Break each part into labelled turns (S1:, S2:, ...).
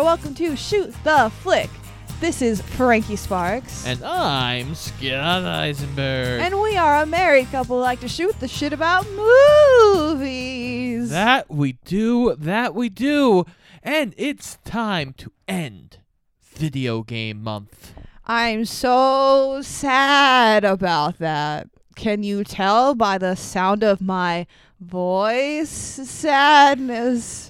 S1: welcome to Shoot the Flick. This is Frankie Sparks.
S2: And I'm Scott Eisenberg.
S1: And we are a married couple who like to shoot the shit about movies.
S2: That we do. And it's time to end Video Game Month.
S1: I'm so sad about that. Can you tell by the sound of my voice? Sadness.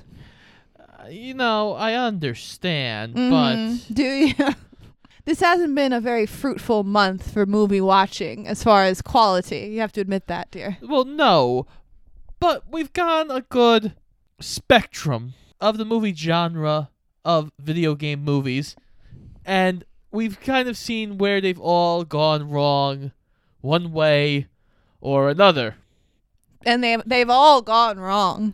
S2: I understand, but...
S1: Do you? This hasn't been a very fruitful month for movie watching as far as quality. You have to admit that, dear.
S2: Well, no. But we've gotten a good spectrum of the movie genre of video game movies. And we've kind of seen where they've all gone wrong one way or another.
S1: And they've all gone wrong.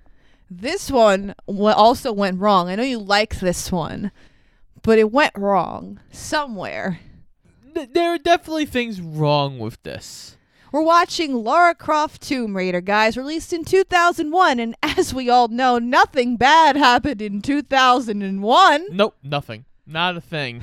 S1: This one also went wrong. I know you like this one, but it went wrong somewhere.
S2: There are definitely things wrong with this.
S1: We're watching Lara Croft Tomb Raider, guys, released in 2001, and as we all know, nothing bad happened in 2001.
S2: Nope, nothing. Not a thing.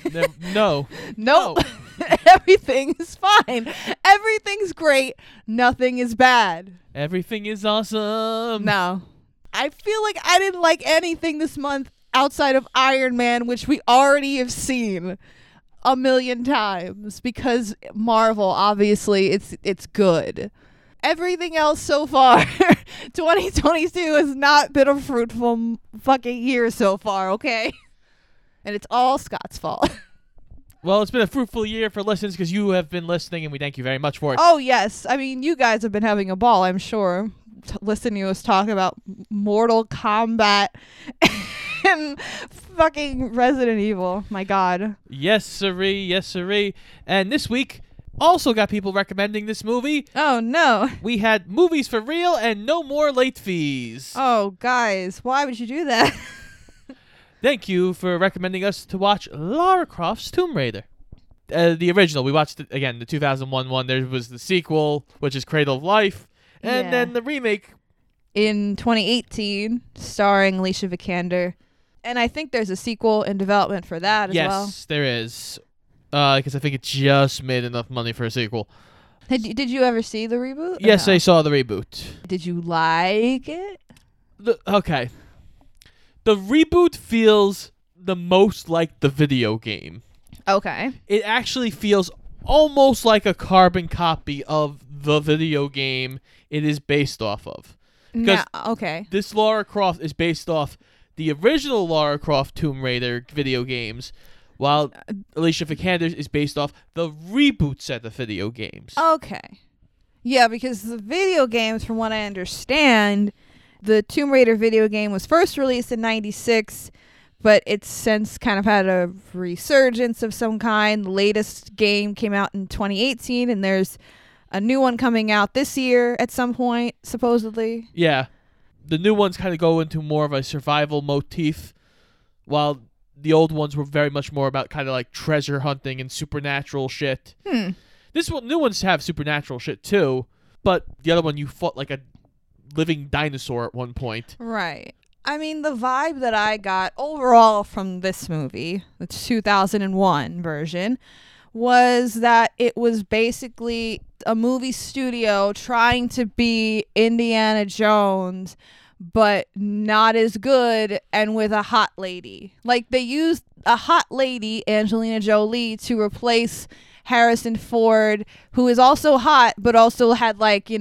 S2: No.
S1: Nope. Everything is fine. Everything's great. Nothing is bad.
S2: Everything is awesome.
S1: No. I feel like I didn't like anything this month outside of Iron Man, which we already have seen a million times because Marvel, obviously, it's good. Everything else so far, 2022 has not been a fruitful fucking year so far, okay? And it's all Scott's fault.
S2: Well, it's been a fruitful year for listeners because you have been listening, and we thank you very much for it.
S1: Oh, yes. I mean, you guys have been having a ball, I'm sure. Listening to us talk about Mortal Kombat and fucking Resident Evil. My God.
S2: Yes, sirree. Yes, sirree. And this week, also got people recommending this movie.
S1: Oh, no.
S2: We had Movies for Real and No More Late Fees.
S1: Oh, guys. Why would you do that?
S2: Thank you for recommending us to watch Lara Croft's Tomb Raider. The original. We watched, the 2001 one. There was the sequel, which is Cradle of Life. And then the remake.
S1: In 2018, starring Alicia Vikander. And I think there's a sequel in development for that as well.
S2: Yes, there is. Because I think it just made enough money for a sequel.
S1: Did you ever see the reboot?
S2: Yes,
S1: no?
S2: I saw the reboot.
S1: Did you like it?
S2: Okay. The reboot feels the most like the video game.
S1: Okay.
S2: It actually feels almost like a carbon copy of the video game it is based off of. Because
S1: okay.
S2: This Lara Croft is based off the original Lara Croft Tomb Raider video games, while Alicia Vikander is based off the reboot set of video games.
S1: Okay. Yeah, because the video games, from what I understand, the Tomb Raider video game was first released in 96, but it's since kind of had a resurgence of some kind. The latest game came out in 2018, and there's a new one coming out this year at some point, supposedly.
S2: Yeah. The new ones kind of go into more of a survival motif, while the old ones were very much more about kind of like treasure hunting and supernatural shit. New ones have supernatural shit too, but the other one you fought like a living dinosaur at one point.
S1: Right. I mean, the vibe that I got overall from this movie, the 2001 version, was that it was basically a movie studio trying to be Indiana Jones, but not as good and with a hot lady. Like, they used a hot lady, Angelina Jolie, to replace Harrison Ford, who is also hot, but also had,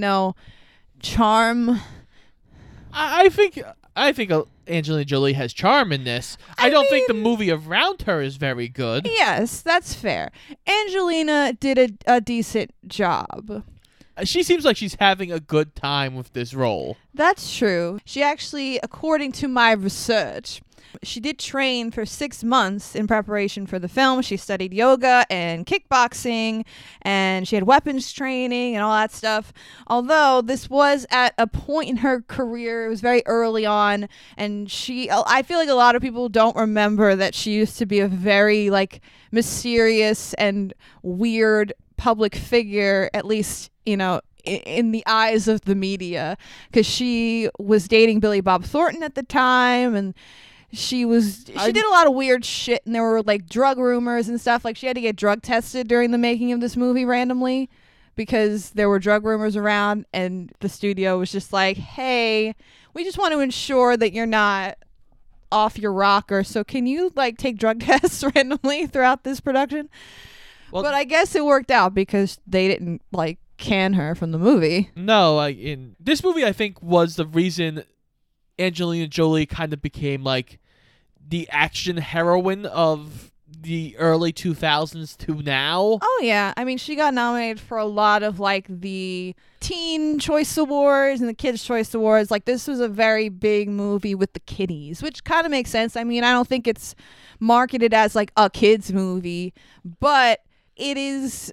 S1: charm.
S2: I think Angelina Jolie has charm in this. I don't think the movie around her is very good.
S1: Yes, that's fair. Angelina did a decent job.
S2: She seems like she's having a good time with this role.
S1: That's true. She actually, according to my research, she did train for 6 months in preparation for the film. She studied yoga and kickboxing, and she had weapons training and all that stuff. Although this was at a point in her career, it was very early on, and I feel like a lot of people don't remember that she used to be a very mysterious and weird public figure, at least, in the eyes of the media, because she was dating Billy Bob Thornton at the time, and she did a lot of weird shit, and there were like drug rumors and stuff. Like she had to get drug tested during the making of this movie randomly because there were drug rumors around, and the studio was just like, hey, we just want to ensure that you're not off your rocker, so can you like take drug tests randomly throughout this production? Well, but I guess it worked out because they didn't like can her from the movie.
S2: No, in this movie, I think was the reason Angelina Jolie kind of became like the action heroine of the early 2000s to now.
S1: Oh yeah, I mean she got nominated for a lot of like the Teen Choice Awards and the Kids Choice Awards. Like this was a very big movie with the kiddies, which kind of makes sense. I mean, I don't think it's marketed as like a kids movie, but it is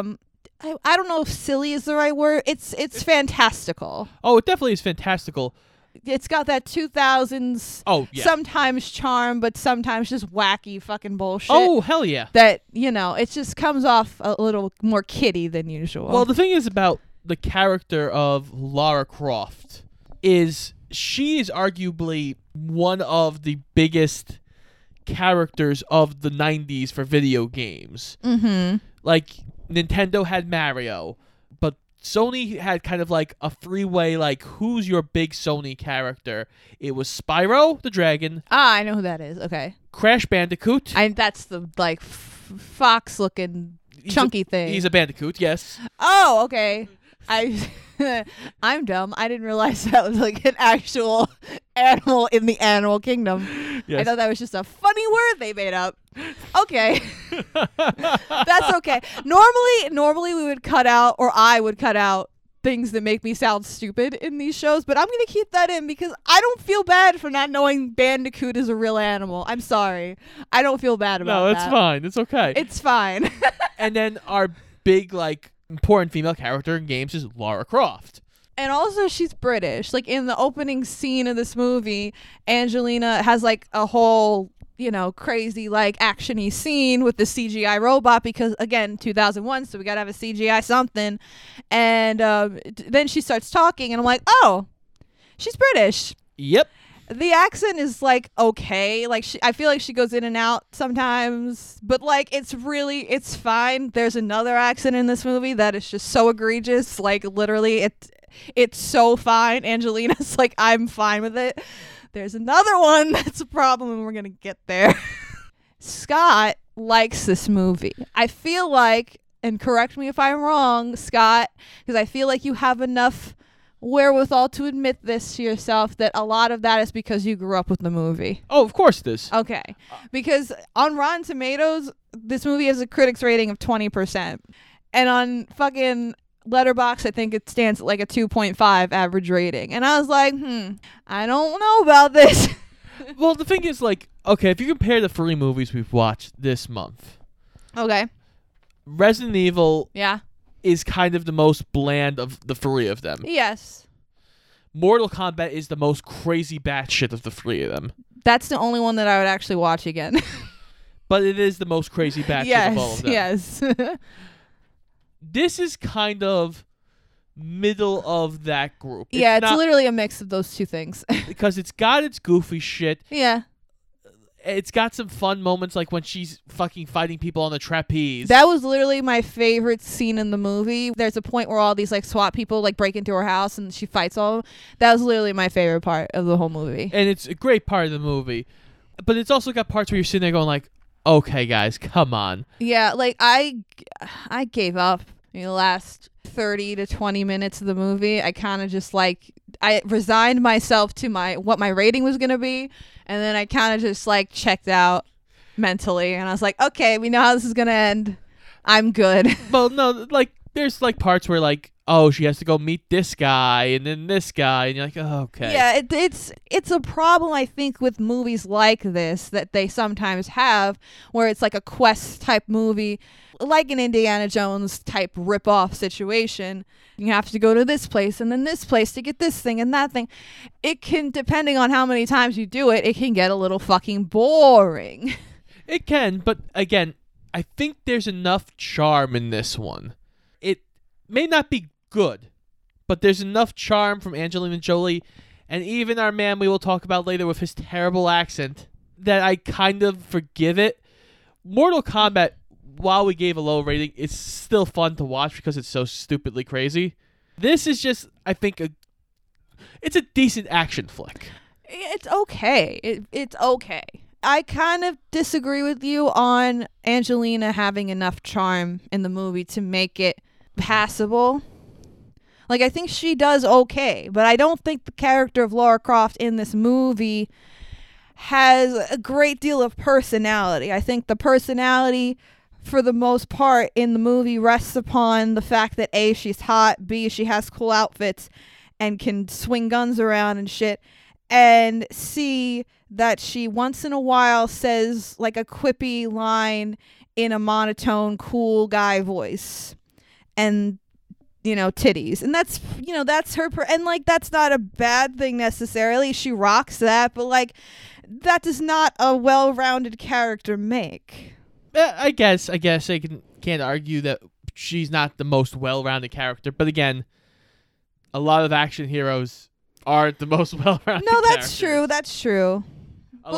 S1: I don't know if silly is the right word. It's fantastical.
S2: Oh, it definitely is fantastical.
S1: It's got that 2000s sometimes charm, but sometimes just wacky fucking bullshit.
S2: Oh, hell yeah.
S1: That, it just comes off a little more kiddie than usual.
S2: Well, the thing is about the character of Lara Croft is she is arguably one of the biggest characters of the 90s for video games.
S1: Mm-hmm.
S2: Like, Nintendo had Mario, but Sony had kind of like a three-way, like, who's your big Sony character? It was Spyro the Dragon.
S1: I know who that is. Okay.
S2: Crash Bandicoot.
S1: That's the, like, fox-looking chunky thing.
S2: He's a bandicoot, yes.
S1: Oh, okay. I'm dumb. I didn't realize that was, like, an actual animal in the animal kingdom. Yes. I thought that was just a funny word they made up. Okay. That's okay. Normally we would cut out, or I would cut out, things that make me sound stupid in these shows, but I'm going to keep that in because I don't feel bad for not knowing Bandicoot is a real animal. I'm sorry. I don't feel bad about that.
S2: No, it's fine. It's okay.
S1: It's fine.
S2: And then our big, like, important female character in games is Lara Croft.
S1: And also she's British. Like in the opening scene of this movie, Angelina has like a whole, crazy like actiony scene with the CGI robot because again, 2001, so we got to have a CGI something. And then she starts talking and I'm like, "Oh, she's British."
S2: Yep.
S1: The accent is like okay, like I feel like she goes in and out sometimes, but like it's fine. There's another accent in this movie that is just so egregious, like literally it's so fine. Angelina's like, I'm fine with it. There's another one that's a problem and we're gonna get there. Scott likes this movie. I feel like, and correct me if I'm wrong, Scott, because I feel like you have enough wherewithal to admit this to yourself that a lot of that is because you grew up with the movie.
S2: Oh, of course it is.
S1: Okay. Because on Rotten Tomatoes, this movie has a critics rating of 20%. And on fucking Letterboxd, I think it stands at like a 2.5 average rating. And I was like, I don't know about this.
S2: Well, the thing is, like, okay, if you compare the 3 movies we've watched this month.
S1: Okay.
S2: Resident Evil.
S1: Yeah.
S2: Is kind of the most bland of the 3 of them.
S1: Yes.
S2: Mortal Kombat is the most crazy batshit of the 3 of them.
S1: That's the only one that I would actually watch again.
S2: But it is the most crazy batshit of all of them.
S1: Yes.
S2: This is kind of middle of that group.
S1: It's literally a mix of those two things.
S2: Because it's got its goofy shit.
S1: Yeah.
S2: It's got some fun moments like when she's fucking fighting people on the trapeze.
S1: That was literally my favorite scene in the movie. There's a point where all these like SWAT people like break into her house and she fights all of them. That was literally my favorite part of the whole movie.
S2: And it's a great part of the movie. But it's also got parts where you're sitting there going like, okay, guys, come on.
S1: Yeah, like I gave up in the last 30 to 20 minutes of the movie. I kind of just like, I resigned myself to what my rating was going to be. And then I kind of just like checked out mentally. And I was like, okay, we know how this is going to end. I'm good.
S2: Well, no, like there's like parts where like, oh, she has to go meet this guy and then this guy. And you're like, oh, okay.
S1: Yeah, it's a problem, I think, with movies like this that they sometimes have where it's like a quest type movie, like an Indiana Jones type rip-off situation. You have to go to this place and then this place to get this thing and that thing. It can, depending on how many times you do it, it can get a little fucking boring.
S2: It can, but again, I think there's enough charm in this one. It may not be good, but there's enough charm from Angelina Jolie and even our man we will talk about later with his terrible accent, that I kind of forgive it. Mortal Kombat, while we gave a low rating, it's still fun to watch because it's so stupidly crazy. This is just, I think, it's a decent action flick.
S1: It's okay. It's okay. I kind of disagree with you on Angelina having enough charm in the movie to make it passable. Like, I think she does okay, but I don't think the character of Lara Croft in this movie has a great deal of personality. I think the personality, for the most part, in the movie rests upon the fact that A, she's hot, B, she has cool outfits and can swing guns around and shit, and C, that she once in a while says like a quippy line in a monotone, cool guy voice. And titties, and that's her and like that's not a bad thing necessarily. She rocks that, but like that does not a well-rounded character make.
S2: I guess I can't argue that she's not the most well-rounded character, but again, a lot of action heroes aren't the most well-rounded.
S1: No, that's true. That's true.
S2: A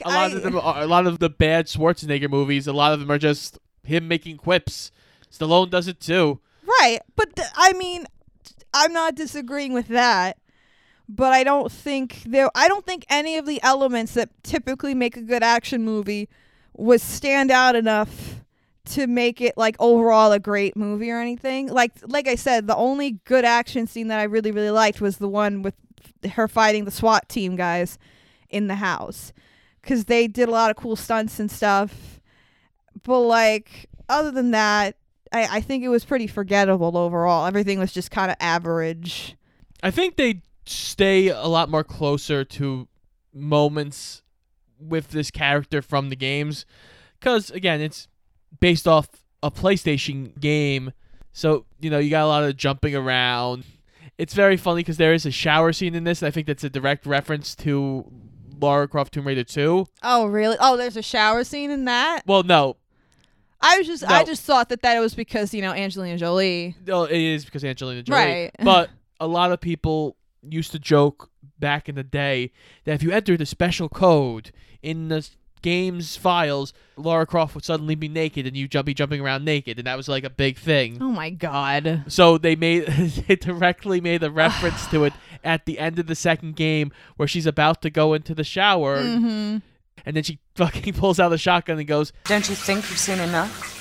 S2: lot of the bad Schwarzenegger movies, a lot of them are just him making quips. Stallone does it too.
S1: Right, but I mean, I'm not disagreeing with that, but I don't think any of the elements that typically make a good action movie would stand out enough to make it like overall a great movie or anything. Like I said, the only good action scene that I really, really liked was the one with her fighting the SWAT team guys in the house, because they did a lot of cool stunts and stuff. But like, other than that, I think it was pretty forgettable overall. Everything was just kind of average.
S2: I think they stay a lot more closer to moments with this character from the games, because again, it's based off a PlayStation game, so you got a lot of jumping around. It's very funny because there is a shower scene in this, and I think that's a direct reference to Lara Croft Tomb Raider 2.
S1: Oh, really? Oh, there's a shower scene in that?
S2: Well, no.
S1: I just thought that it was because, Angelina Jolie.
S2: No, it is because Angelina Jolie.
S1: Right.
S2: But a lot of people used to joke back in the day that if you entered a special code in the game's files, Lara Croft would suddenly be naked and you'd be jumping around naked, and that was like a big thing.
S1: Oh my God.
S2: So they directly made a reference to it at the end of the second game where she's about to go into the shower.
S1: Mm-hmm.
S2: And then she fucking pulls out a shotgun and goes,
S3: "Don't you think you've seen enough?"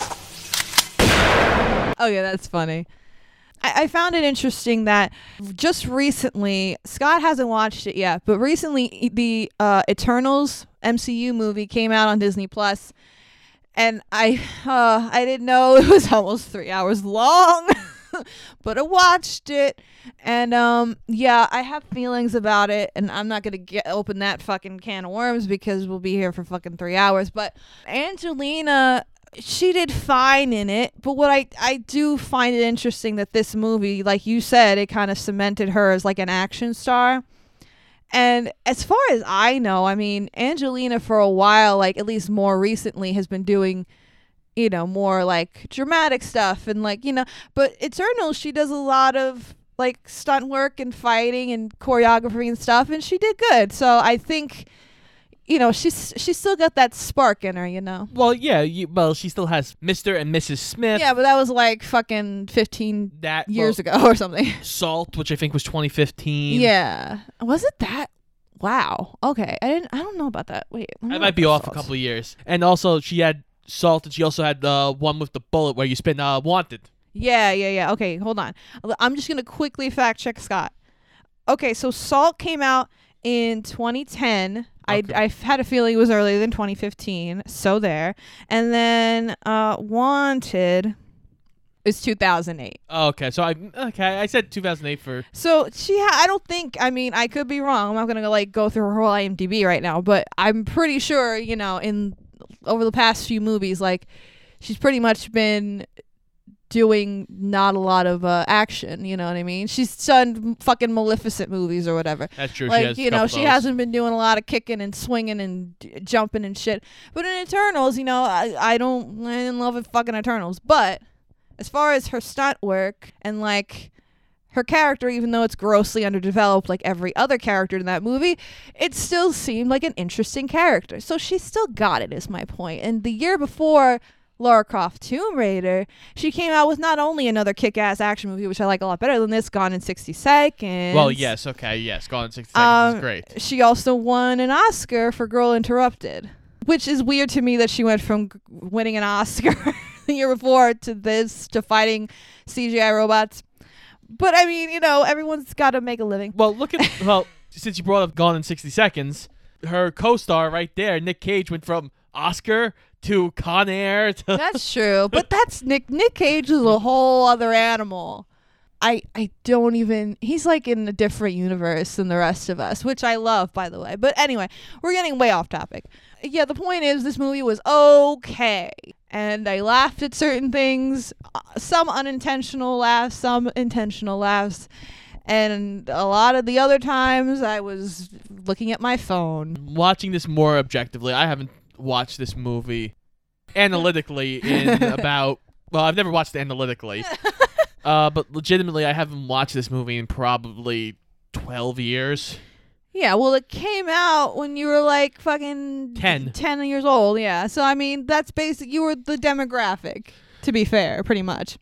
S1: Oh yeah, that's funny. I found it interesting that just recently, Scott hasn't watched it yet, but recently the Eternals MCU movie came out on Disney Plus, and I didn't know it was almost 3 hours long. But I watched it, and I have feelings about it, and I'm not gonna open that fucking can of worms because we'll be here for fucking 3 hours. But Angelina, she did fine in it, but what I do find it interesting that this movie, like you said, it kind of cemented her as like an action star. And as far as I know, I mean, Angelina for a while, like at least more recently, has been doing more like dramatic stuff and like, but Eternals, she does a lot of like stunt work and fighting and choreography and stuff, and she did good. So I think, she's still got that spark in her,
S2: Well, yeah, she still has Mr. and Mrs. Smith.
S1: Yeah, but that was like fucking 15 years ago or something.
S2: Salt, which I think was 2015.
S1: Yeah. Was it that? Wow. Okay. I don't know about that. Wait.
S2: I might be off a couple of years. And also she had Salt, and she also had the one with the bullet where you spin Wanted.
S1: Yeah. Okay, hold on. I'm just going to quickly fact check Scott. Okay, so Salt came out in 2010. Okay. I had a feeling it was earlier than 2015. So there. And then Wanted is 2008.
S2: Oh, okay. So I said 2008 for.
S1: So I don't think. I mean, I could be wrong. I'm not gonna go through her whole IMDb right now, but I'm pretty sure in over the past few movies, like she's pretty much been doing not a lot of action, you know what I mean? She's done fucking Maleficent movies or whatever.
S2: That's true.
S1: Like, she hasn't been doing a lot of kicking and swinging and jumping and shit. But in Eternals, I didn't love it fucking Eternals. But as far as her stunt work and like her character, even though it's grossly underdeveloped like every other character in that movie, it still seemed like an interesting character. So she still got it, is my point. And the year before Lara Croft Tomb Raider, she came out with not only another kick-ass action movie, which I like a lot better than this, Gone in 60 Seconds.
S2: Well, yes, okay, yes, Gone in 60 Seconds is great.
S1: She also won an Oscar for Girl Interrupted, which is weird to me that she went from winning an Oscar the year before to this, to fighting CGI robots. But I mean, everyone's got to make a living.
S2: Well, since you brought up Gone in 60 Seconds, her co-star right there, Nick Cage, went from Oscar to Con Air to...
S1: That's true, but that's Nick Cage is a whole other animal. I don't even... He's like in a different universe than the rest of us, which I love, by the way. But anyway, we're getting way off topic. Yeah, the point is this movie was okay. And I laughed at certain things. Some unintentional laughs, some intentional laughs. And a lot of the other times I was looking at my phone.
S2: Watching this more objectively, I haven't watched this movie analytically in about... Well, I've never watched it analytically. But legitimately, I haven't watched this movie in probably 12 years.
S1: Yeah, well, it came out when you were like fucking 10 years old. Yeah, so I mean, that's basic. You were the demographic, to be fair, pretty much.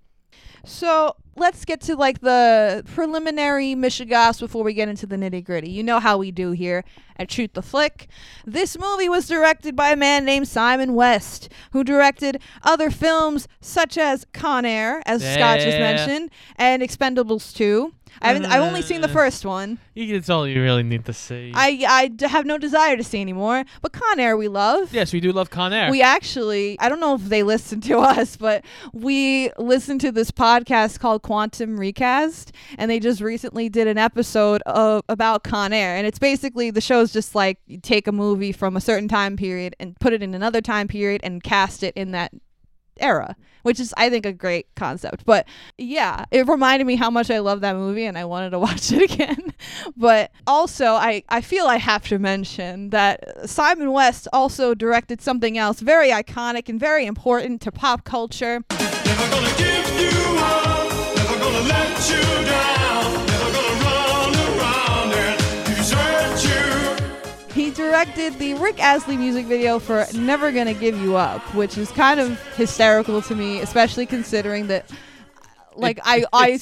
S1: So let's get to like the preliminary mishigas before we get into the nitty gritty. You know how we do here at Shoot the Flick. This movie was directed by a man named Simon West, who directed other films such as Con Air, as Scott just mentioned, and Expendables 2. I've only seen the first one.
S2: It's all you really need to see.
S1: I have no desire to see anymore. But Con Air we love.
S2: Yes, we do love Con Air.
S1: We actually, I don't know if they listen to us, but we listen to this podcast called Quantum Recast, and they just recently did an episode about Con Air. And it's basically, the show's just like, you take a movie from a certain time period and put it in another time period and cast it in that era, which is, I think, a great concept. But yeah, it reminded me how much I love that movie and I wanted to watch it again. But also, I feel I have to mention that Simon West also directed something else very iconic and very important to pop culture.
S4: Never gonna give you up, never gonna let you down, never gonna run around and desert you.
S1: He directed the Rick Astley music video for Never Gonna Give You Up, which is kind of hysterical to me, especially considering that, like, at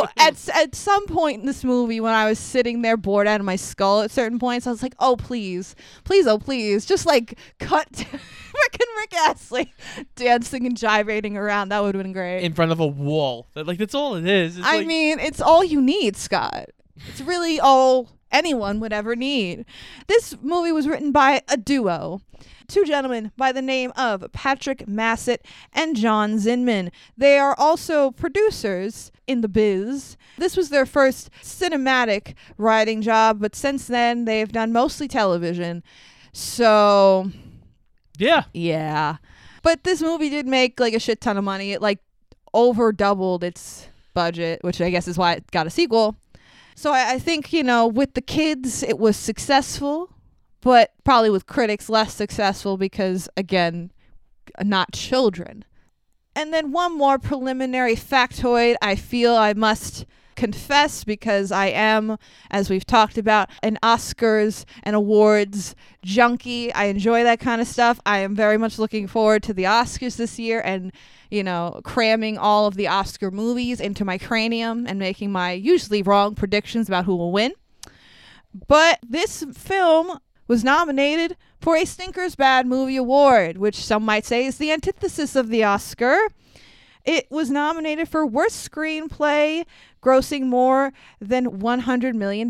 S1: some point in this movie when I was sitting there bored out of my skull at certain points, I was like, oh please, just like cut to Rick Astley dancing and gyrating around. That would have been great.
S2: In front of a wall. That's all it is.
S1: I mean, it's all you need, Scott. It's really all anyone would ever need. This movie was written by a duo, two gentlemen by the name of Patrick Massett and John Zinman. They are also producers in the biz. This was their first cinematic writing job, but since then they've done mostly television. So yeah. But this movie did make like a shit ton of money. It like over doubled its budget, which I guess is why it got a sequel. So I think, with the kids, it was successful, but probably with critics less successful because, again, not children. And then one more preliminary factoid I feel I must confess, because I am, as we've talked about, an Oscars and awards junkie. I enjoy that kind of stuff. I am very much looking forward to the Oscars this year and cramming all of the Oscar movies into my cranium and making my usually wrong predictions about who will win. But this film was nominated for a Stinker's Bad Movie Award, which some might say is the antithesis of the Oscar. It was nominated for Worst Screenplay, grossing more than $100 million.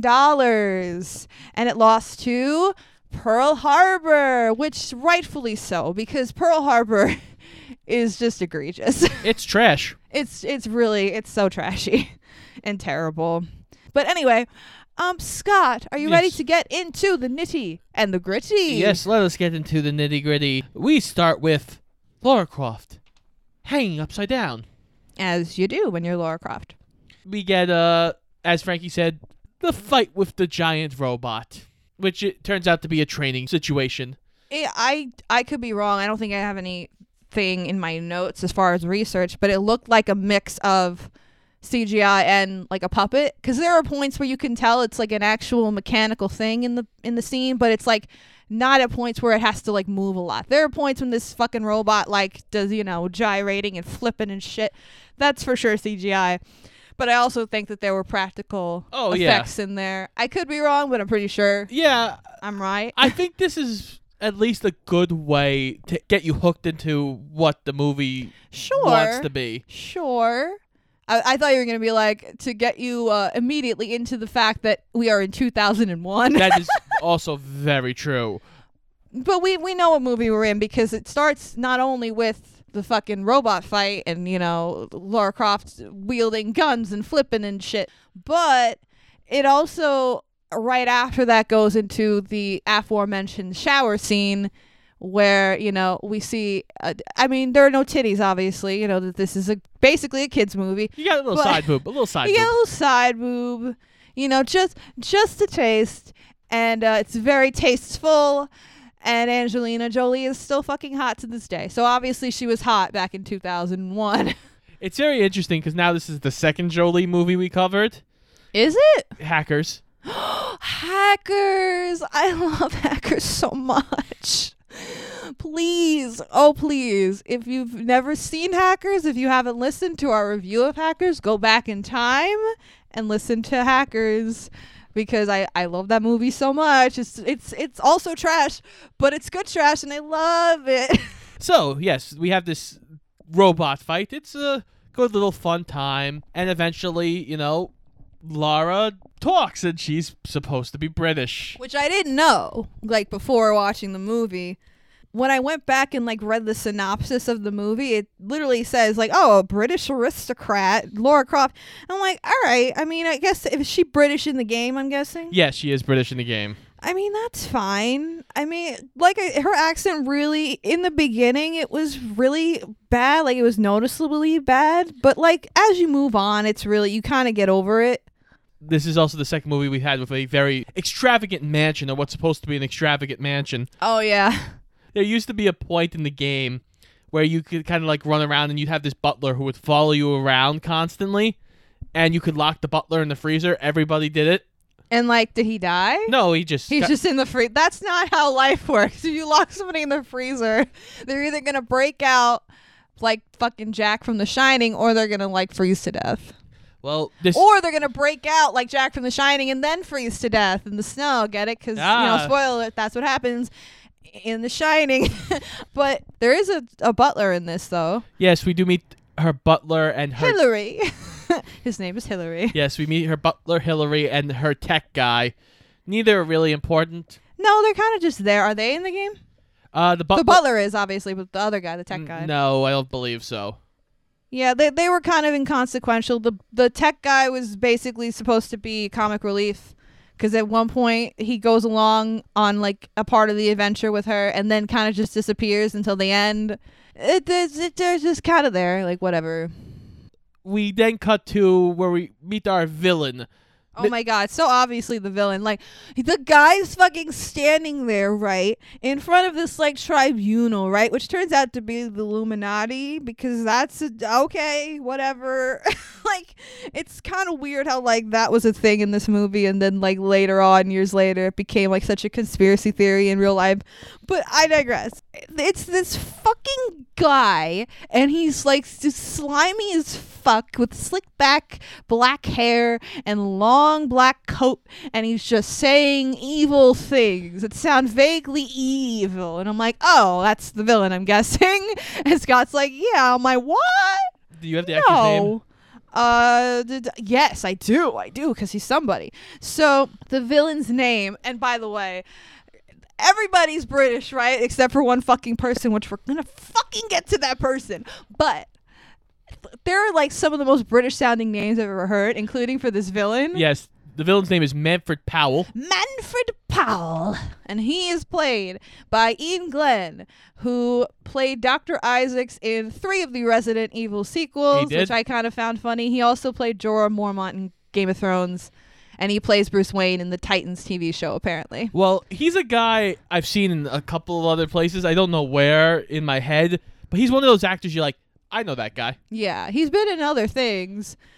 S1: And it lost to Pearl Harbor, which rightfully so, because Pearl Harbor is just egregious.
S2: It's trash.
S1: It's so trashy and terrible. But anyway, Scott, are you ready to get into the nitty and the gritty?
S2: Yes, let us get into the nitty gritty. We start with Lara Croft hanging upside down.
S1: As you do when you're Lara Croft.
S2: We get, as Frankie said, the fight with the giant robot, which it turns out to be a training situation.
S1: I could be wrong. I don't think I have anything in my notes as far as research, but it looked like a mix of CGI and like a puppet, because there are points where you can tell it's like an actual mechanical thing in the scene, but it's like not at points where it has to like move a lot. There are points when this fucking robot like does, you know, gyrating and flipping and shit. That's for sure CGI. But I also think that there were practical effects in there. I could be wrong, but I'm pretty sure I'm right.
S2: I think this is at least a good way to get you hooked into what the movie wants to be.
S1: Sure. I thought you were going to be like, to get you immediately into the fact that we are in 2001.
S2: That is also very true.
S1: But we know what movie we're in, because it starts not only with the fucking robot fight and, you know, Lara Croft wielding guns and flipping and shit, but it also, right after that, goes into the aforementioned shower scene where, you know, we see, I mean, there are no titties, obviously, you know, that this is basically a kid's movie.
S2: You got a little side boob, You got
S1: a little side boob, you know, just a taste, and it's very tasteful, and Angelina Jolie is still fucking hot to this day. So obviously she was hot back in 2001.
S2: It's very interesting because now this is the second Jolie movie we covered.
S1: Is it?
S2: Hackers.
S1: Hackers! I love Hackers so much. Please, oh please, if you've never seen Hackers, if you haven't listened to our review of Hackers, go back in time and listen to Hackers, because I love that movie so much. It's also trash, but it's good trash, and I love it.
S2: So yes, we have this robot fight. It's a good little fun time, and eventually, you know, Lara talks, and she's supposed to be British,
S1: which I didn't know, like, before watching the movie. When I went back and like read the synopsis of the movie, it literally says like, oh, a British aristocrat, Lara Croft. I'm like, all right. I mean, I guess, is she British in the game, I'm guessing?
S2: Yes, she is British in the game.
S1: I mean, that's fine. I mean, like, her accent really, in the beginning, it was really bad. Like, it was noticeably bad. But like, as you move on, it's really, you kind of get over it.
S2: This is also the second movie we had with a very extravagant mansion, or what's supposed to be an extravagant mansion.
S1: Oh, yeah.
S2: There used to be a point in the game where you could kind of like run around and you'd have this butler who would follow you around constantly, and you could lock the butler in the freezer. Everybody did it.
S1: And like, did he die?
S2: No, he's just
S1: in the freezer. That's not how life works. If you lock somebody in the freezer, they're either going to break out like fucking Jack from The Shining, or they're going to like freeze to death.
S2: Well,
S1: or they're going to break out like Jack from The Shining and then freeze to death in the snow. Get it? Because, you know, spoiler alert, that's what happens in The Shining. But there is a butler in this, though.
S2: Yes, we do meet her butler and her...
S1: Hillary. His name is Hillary.
S2: Yes, we meet her butler, Hillary, and her tech guy. Neither are really important.
S1: No, they're kind of just there. Are they in the game?
S2: The
S1: butler is, obviously, but the other guy, the tech guy.
S2: No, I don't believe so.
S1: Yeah, they were kind of inconsequential. The tech guy was basically supposed to be comic relief, because at one point he goes along on like a part of the adventure with her and then kind of just disappears until the end. They're just kind of there, like, whatever.
S2: We then cut to where we meet our villain.
S1: Oh my god, so obviously the villain. Like, the guy's fucking standing there, right, in front of this, like, tribunal, right, which turns out to be the Illuminati, because that's, okay, whatever. Like, it's kind of weird how, like, that was a thing in this movie, and then, like, later on, years later, it became, like, such a conspiracy theory in real life. But I digress. It's this fucking guy, and he's, like, just slimy as fuck with slick back black hair and long black coat, and he's just saying evil things that sound vaguely evil. And I'm like, oh, that's the villain, I'm guessing. And Scott's like, yeah. I'm like, what?
S2: Do you have the actor's name?
S1: Yes, I do, because he's somebody. So the villain's name, and by the way, everybody's British, right? Except for one fucking person, which we're gonna fucking get to that person. But there are, like, some of the most British sounding names I've ever heard, including for this villain.
S2: Yes, the villain's name is Manfred Powell.
S1: Manfred Powell. And he is played by Ian Glenn, who played Dr. Isaacs in 3 of the Resident Evil sequels, which I kind of found funny. He also played Jorah Mormont in Game of Thrones. And he plays Bruce Wayne in the Titans TV show, apparently.
S2: Well, he's a guy I've seen in a couple of other places. I don't know where in my head, but he's one of those actors you're like, I know that guy.
S1: Yeah, he's been in other things.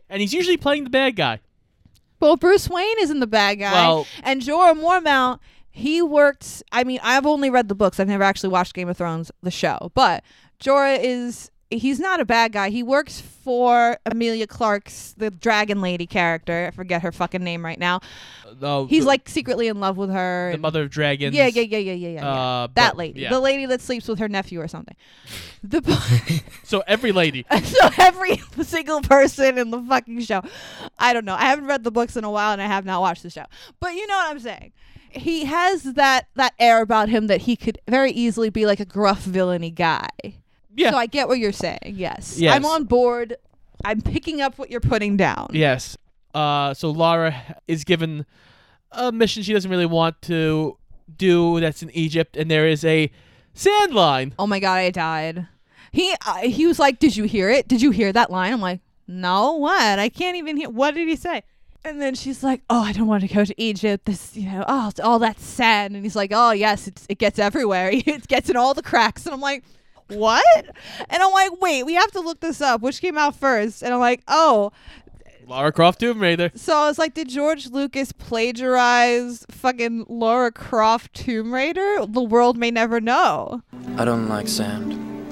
S2: And he's usually playing the bad guy.
S1: Well, Bruce Wayne isn't the bad guy.
S2: Well-
S1: and Jorah Mormont, he worked... I mean, I've only read the books. I've never actually watched Game of Thrones, the show. But Jorah is... He's not a bad guy. He works for Emilia Clarke's, the dragon lady character. I forget her fucking name right now.
S2: No,
S1: He's like secretly in love with her.
S2: the
S1: and-
S2: mother of dragons.
S1: Yeah.
S2: But-
S1: That lady.
S2: yeah.
S1: The lady that sleeps with her nephew or something. The
S2: So every lady.
S1: So every single person in the fucking show. I don't know. I haven't read the books in a while and I have not watched the show. But you know what I'm saying. He has that air about him that he could very easily be like a gruff villainy guy.
S2: Yeah.
S1: So I get what you're saying. Yes.
S2: Yes.
S1: I'm on board. I'm picking up what you're putting down.
S2: Yes. So Lara is given a mission she doesn't really want to do that's in Egypt, and there is a sand line.
S1: Oh my God, I died. He was like, "Did you hear it? Did you hear that line?" I'm like, "No, what? I can't even hear. What did he say?" And then she's like, "Oh, I don't want to go to Egypt. This, oh, it's all that sand." And he's like, "Oh, yes, it gets everywhere. It gets in all the cracks." And I'm like, "What?" And I'm like, "Wait, we have to look this up. Which came out first?" And I'm like, "Oh."
S2: Lara Croft Tomb Raider.
S1: So I was like, did George Lucas plagiarize fucking Lara Croft Tomb Raider? The world may never know.
S5: I don't like sand.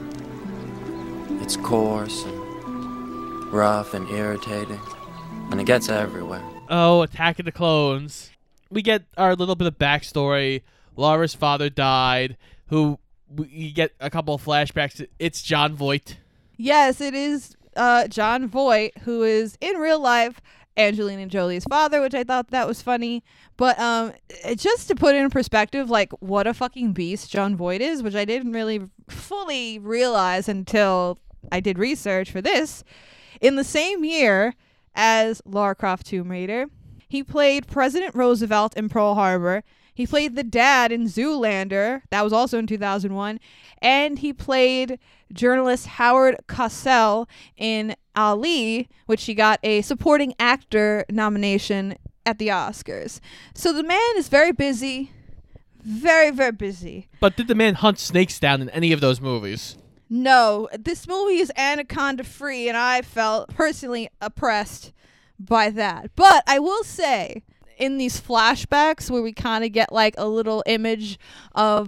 S5: It's coarse and rough and irritating, and it gets everywhere.
S2: Oh, Attack of the Clones. We get our little bit of backstory. Lara's father died. We get a couple of flashbacks. It's John Voight.
S1: Yes, it is John Voight, who is in real life Angelina Jolie's father, which I thought that was funny. But just to put it in perspective, like what a fucking beast John Voight is, which I didn't really fully realize until I did research for this. In the same year as Lara Croft Tomb Raider, he played President Roosevelt in Pearl Harbor. He played the dad in Zoolander. That was also in 2001. And he played journalist Howard Cosell in Ali, which he got a supporting actor nomination at the Oscars. So the man is very busy. Very, very busy.
S2: But did the man hunt snakes down in any of those movies?
S1: No, this movie is anaconda free, and I felt personally oppressed by that. But I will say, in these flashbacks where we kind of get like a little image of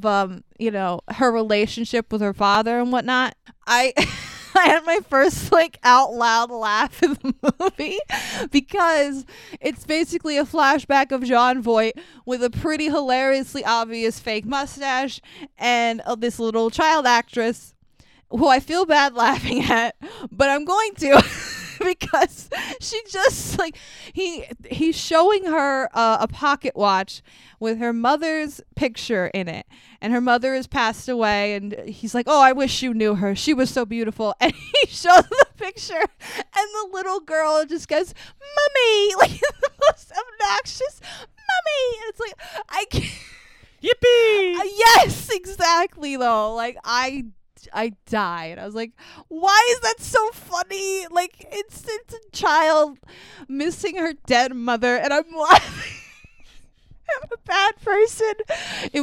S1: her relationship with her father and whatnot, I had my first like out loud laugh in the movie because it's basically a flashback of John Voight with a pretty hilariously obvious fake mustache and this little child actress who I feel bad laughing at, but I'm going to because she just like he's showing her a pocket watch with her mother's picture in it, and her mother has passed away, and he's like, "Oh, I wish you knew her. She was so beautiful." And he shows the picture, and the little girl just goes, "Mummy," like the most obnoxious "Mummy," and it's like I can't.
S2: Yippee!
S1: Yes, exactly. Though, like I died. I was like, why is that so funny? Like it's a child missing her dead mother, and I'm laughing. I'm a bad person. It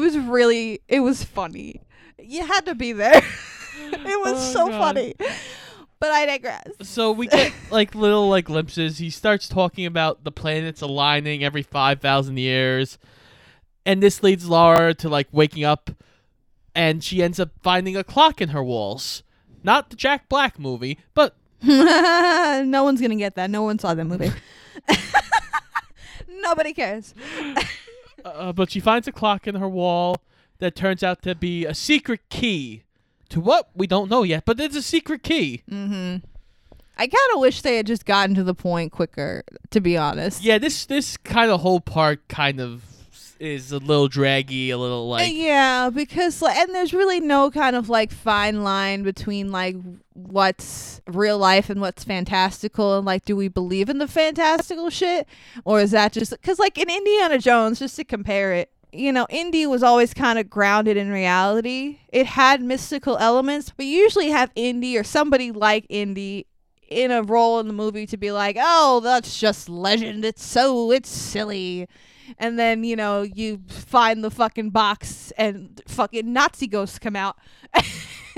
S1: was funny. You had to be there. It was so
S2: God.
S1: funny. But I digress.
S2: So we get like little like glimpses. He starts talking about the planets aligning every 5,000 years. And this leads Lara to like waking up, and she ends up finding a clock in her walls. Not the Jack Black movie, but
S1: No one's gonna get that. No one saw that movie. Nobody cares.
S2: but she finds a clock in her wall that turns out to be a secret key to what we don't know yet, but it's a secret key.
S1: I kind of wish they had just gotten to the point quicker, to be honest.
S2: Yeah, this kind of whole part kind of is a little draggy, a little like
S1: Yeah, because and there's really no kind of like fine line between like what's real life and what's fantastical, and like do we believe in the fantastical shit, or is that just because like in Indiana Jones, just to compare it, Indy was always kind of grounded in reality. It had mystical elements, but you usually have Indy or somebody like Indy in a role in the movie to be like, oh, that's just legend, it's silly. And then, you find the fucking box and fucking Nazi ghosts come out.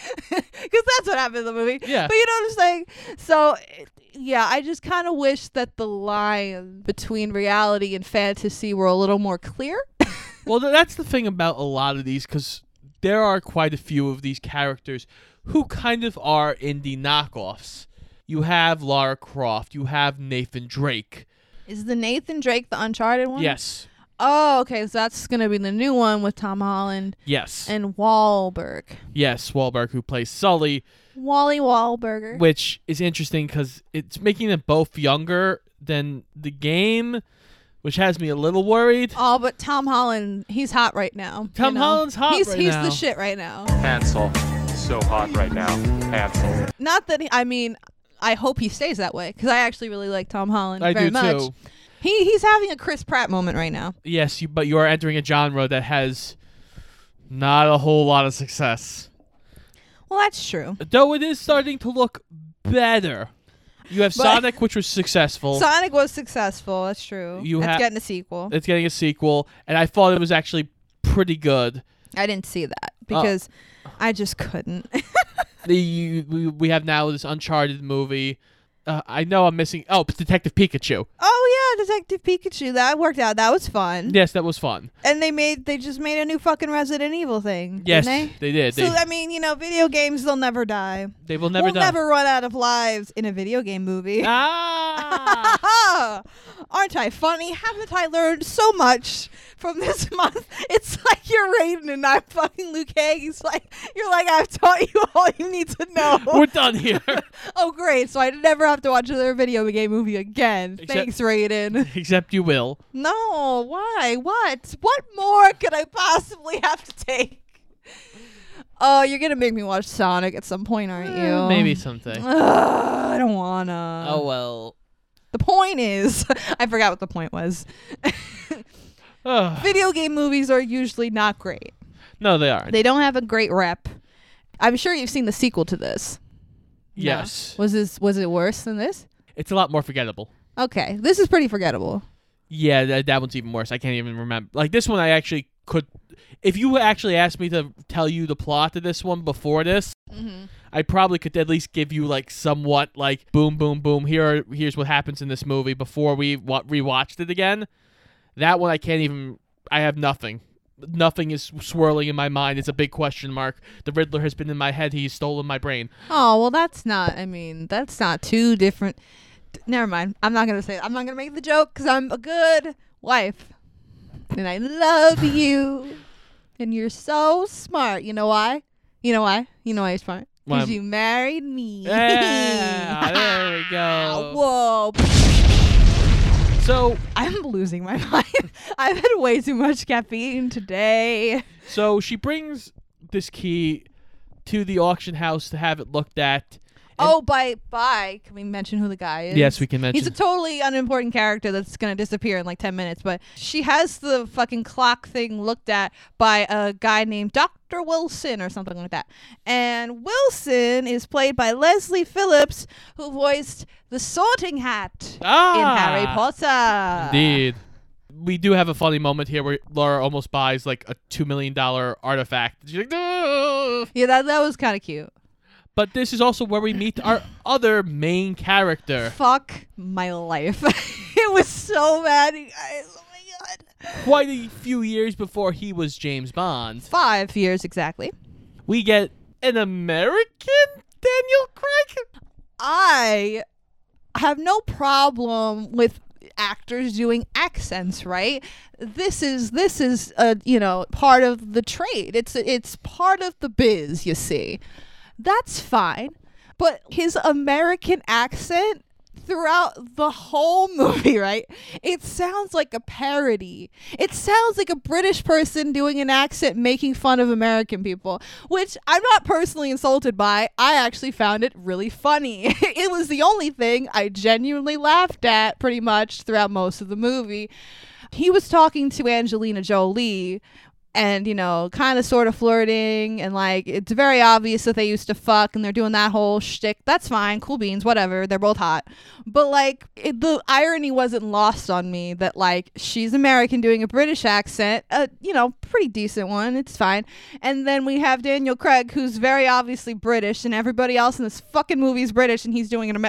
S1: Because that's what happened in the movie.
S2: Yeah.
S1: But you know what I'm saying? So, yeah, I just kind of wish that the line between reality and fantasy were a little more clear.
S2: Well, that's the thing about a lot of these, because there are quite a few of these characters who kind of are indie knockoffs. You have Lara Croft. You have Nathan Drake.
S1: Is the Nathan Drake the Uncharted one?
S2: Yes.
S1: Oh, okay. So that's going to be the new one with Tom Holland
S2: Yes.
S1: and Wahlberg.
S2: Yes, Wahlberg, who plays Sully,
S1: Wally Wahlberger.
S2: which is interesting because it's making them both younger than the game, which has me a little worried.
S1: Oh, but Tom Holland, he's hot right now.
S2: Tom Holland's hot
S1: he's,
S2: right
S1: he's
S2: now.
S1: the shit right now.
S6: Hansel. So hot right now. Hansel.
S1: Not that I hope he stays that way because I actually really like Tom Holland
S2: I
S1: very
S2: do
S1: much.
S2: too.
S1: He's having a Chris Pratt moment right now.
S2: Yes, but you are entering a genre that has not a whole lot of success.
S1: Well, that's true.
S2: Though it is starting to look better. You have
S1: But-
S2: Sonic, which was successful.
S1: Sonic was successful. That's true.
S2: You
S1: It's
S2: ha-
S1: getting a sequel.
S2: It's getting a sequel, and I thought it was actually pretty good.
S1: I didn't see that because I just couldn't.
S2: We have now this Uncharted movie. I know I'm missing. Oh, Detective Pikachu.
S1: Oh yeah, Detective Pikachu. That worked out. That was fun.
S2: Yes, that was fun.
S1: And they just made a new fucking Resident Evil thing.
S2: Yes,
S1: didn't
S2: they did.
S1: So I mean, video games, they'll never die.
S2: They will never
S1: we'll
S2: die.
S1: never run out of lives in a video game movie.
S2: Ah!
S1: Aren't I funny? Haven't I learned so much from this month? It's like you're Raiden and I'm fucking Luke Cage. It's like you're like, I've taught you all you need to know.
S2: We're done here.
S1: Oh great, so I never have to watch another video game movie again.
S2: Except-
S1: Thanks, Raiden.
S2: Except you will.
S1: No, why? What more could I possibly have to take? Oh, you're gonna make me watch Sonic at some point, aren't you?
S2: Maybe someday.
S1: I don't wanna.
S2: Oh well.
S1: The point is, I forgot what the point was.
S2: Ugh.
S1: Video game movies are usually not great.
S2: No, they aren't.
S1: They don't have a great rep. I'm sure you've seen the sequel to this. No.
S2: Yes.
S1: Was it worse than this?
S2: It's a lot more forgettable.
S1: Okay, this is pretty forgettable.
S2: Yeah, that one's even worse. I can't even remember. Like, this one I actually could... If you actually asked me to tell you the plot of this one before this, I probably could at least give you, like, somewhat, like, boom, boom, boom, here's what happens in this movie before we rewatched it again. That one I can't even... I have nothing. Nothing is swirling in my mind. It's a big question mark. The Riddler has been in my head. He's stolen my brain.
S1: Oh, well, that's not too different. Never mind. I'm not going to make the joke because I'm a good wife. And I love you. And you're so smart. You know why? You know why you're smart?
S2: Why?
S1: Because you married me.
S2: Yeah, there we go.
S1: Whoa.
S2: So
S1: I'm losing my mind. I've had way too much caffeine today.
S2: she brings this key to the auction house to have it looked at.
S1: Oh, bye. Can we mention who the guy is?
S2: Yes, we can mention.
S1: He's a totally unimportant character that's going to disappear in like 10 minutes, but she has the fucking clock thing looked at by a guy named Dr. Wilson or something like that. And Wilson is played by Leslie Phillips, who voiced the Sorting Hat in Harry Potter.
S2: Indeed. We do have a funny moment here where Laura almost buys like a $2 million artifact. She's like, "No!"
S1: Yeah, that was kind of cute.
S2: But this is also where we meet our other main character.
S1: Fuck my life. It was so bad, you guys. Oh my god.
S2: Quite a few years before he was James Bond,
S1: 5 years exactly.
S2: we get an American Daniel Craig.
S1: I have no problem with actors doing accents, right? This is part of the trade. It's part of the biz, you see. That's fine. But his American accent throughout the whole movie, right? It sounds like a parody. It sounds like a British person doing an accent making fun of American people, which I'm not personally insulted by. I actually found it really funny. It was the only thing I genuinely laughed at pretty much throughout most of the movie. He was talking to Angelina Jolie and, you know, kind of sort of flirting, and like it's very obvious that they used to fuck and they're doing that whole shtick. That's fine, cool beans, whatever. They're both hot. But like the irony wasn't lost on me that like she's American doing a British accent, you know, pretty decent one. It's fine. And then we have Daniel Craig, who's very obviously British, and everybody else in this fucking movie is British, and he's doing an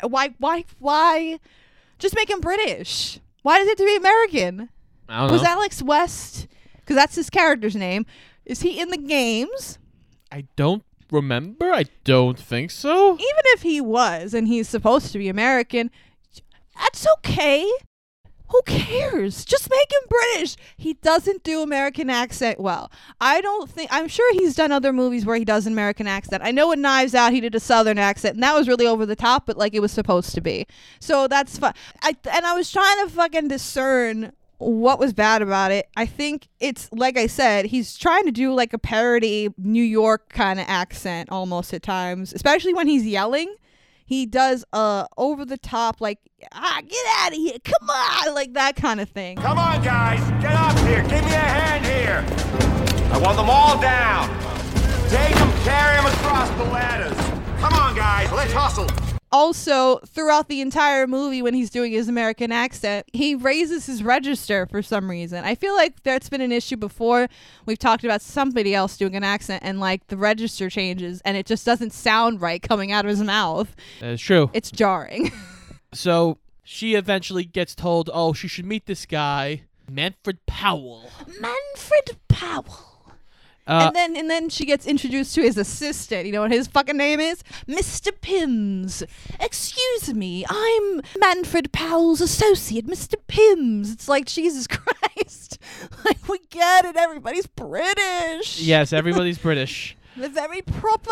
S1: why? Just make him British. Why does it have to be American?
S2: I don't know.
S1: Was Alex West, because that's his character's name, is he in the games?
S2: I don't remember. I don't think so.
S1: Even if he was and he's supposed to be American, that's okay. Who cares? Just make him British. He doesn't do American accent well. I'm sure he's done other movies where he does an American accent. I know in Knives Out he did a Southern accent, and that was really over the top, but like it was supposed to be. So that's fun. I was trying to fucking discern what was bad about it. I think it's, like I said, he's trying to do like a parody New York kind of accent almost at times, especially when he's yelling. He does over the top, like, get out of here, come on, like that kind of thing.
S4: Come on, guys, get up here. Give me a hand here. I want them all down. Take them, carry them across the ladders. Come on, guys, let's hustle.
S1: Also, throughout the entire movie, when he's doing his American accent, he raises his register for some reason. I feel like that's been an issue before. We've talked about somebody else doing an accent, and like the register changes, and it just doesn't sound right coming out of his mouth.
S2: That's true.
S1: It's jarring.
S2: So she eventually gets told, oh, she should meet this guy, Manfred Powell.
S1: Manfred Powell. And then she gets introduced to his assistant. You know what his fucking name is? Mr. Pims. Excuse me, I'm Manfred Powell's associate, Mr. Pims. It's like, Jesus Christ. Like, we get it. Everybody's British.
S2: Yes, everybody's British.
S1: They're very proper.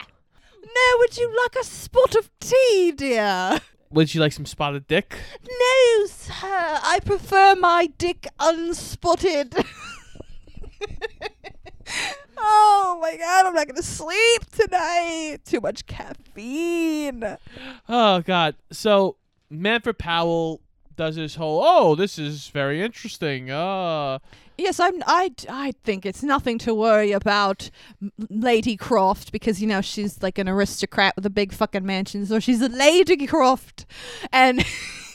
S1: No, would you like a spot of tea, dear?
S2: Would you like some spotted dick?
S1: No, sir. I prefer my dick unspotted. Oh my God, I'm not gonna sleep tonight. Too much caffeine.
S2: Oh God. So Manfred Powell does this whole, this is very interesting.
S1: Yes, I think it's nothing to worry about, Lady Croft, because, you know, she's like an aristocrat with a big fucking mansion, so she's a Lady Croft. And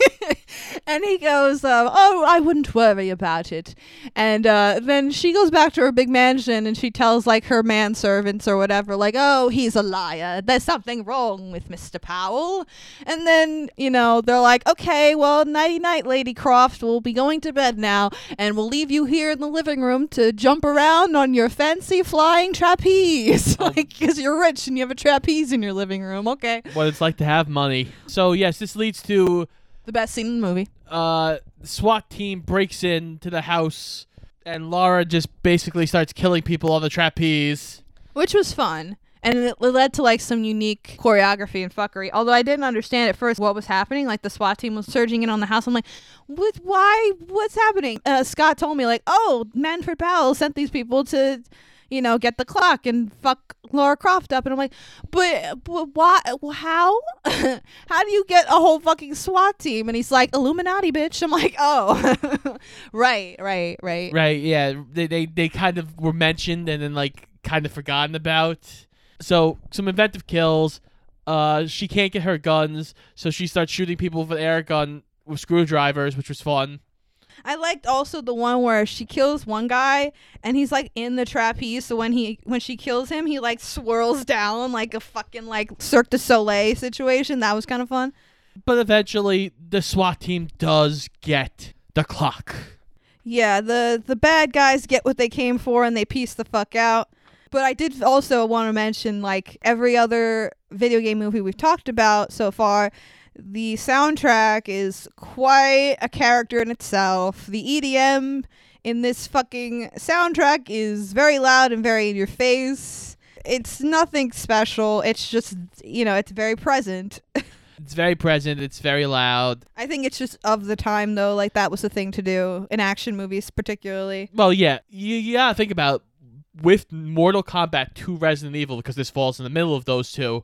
S1: and he goes, I wouldn't worry about it. And then she goes back to her big mansion, and she tells like her manservants or whatever, like, oh, he's a liar. There's something wrong with Mr. Powell. And then, you know, they're like, okay, well, nighty-night, Lady Croft. We'll be going to bed now, and we'll leave you here in the living room to jump around on your fancy flying trapeze. Like, because you're rich and you have a trapeze in your living room. Okay.
S2: What it's like to have money. So yes, this leads to
S1: the best scene in the movie.
S2: The SWAT team breaks into the house, and Laura just basically starts killing people on the trapeze.
S1: Which was fun. And it led to like some unique choreography and fuckery. Although I didn't understand at first what was happening. Like the SWAT team was surging in on the house. I'm like, why? What's happening? Scott told me like, oh, Manfred Powell sent these people to, you know, get the clock and fuck Laura Croft up. And I'm like, but why? How? How do you get a whole fucking SWAT team? And he's like, Illuminati, bitch. I'm like, oh, right.
S2: Right, yeah. They kind of were mentioned and then like kind of forgotten about. So some inventive kills. She can't get her guns, so she starts shooting people with an air gun with screwdrivers, which was fun.
S1: I liked also the one where she kills one guy and he's like in the trapeze, so when she kills him, he like swirls down like a fucking like Cirque du Soleil situation. That was kind of fun.
S2: But eventually the SWAT team does get the clock.
S1: Yeah, the bad guys get what they came for and they piece the fuck out. But I did also want to mention, like every other video game movie we've talked about so far, the soundtrack is quite a character in itself. The EDM in this fucking soundtrack is very loud and very in your face. It's nothing special. It's just, you know, it's very present.
S2: It's very present. It's very loud.
S1: I think it's just of the time, though. Like, that was the thing to do in action movies, particularly.
S2: Well, yeah. You gotta think about, with Mortal Kombat 2 Resident Evil, because this falls in the middle of those two,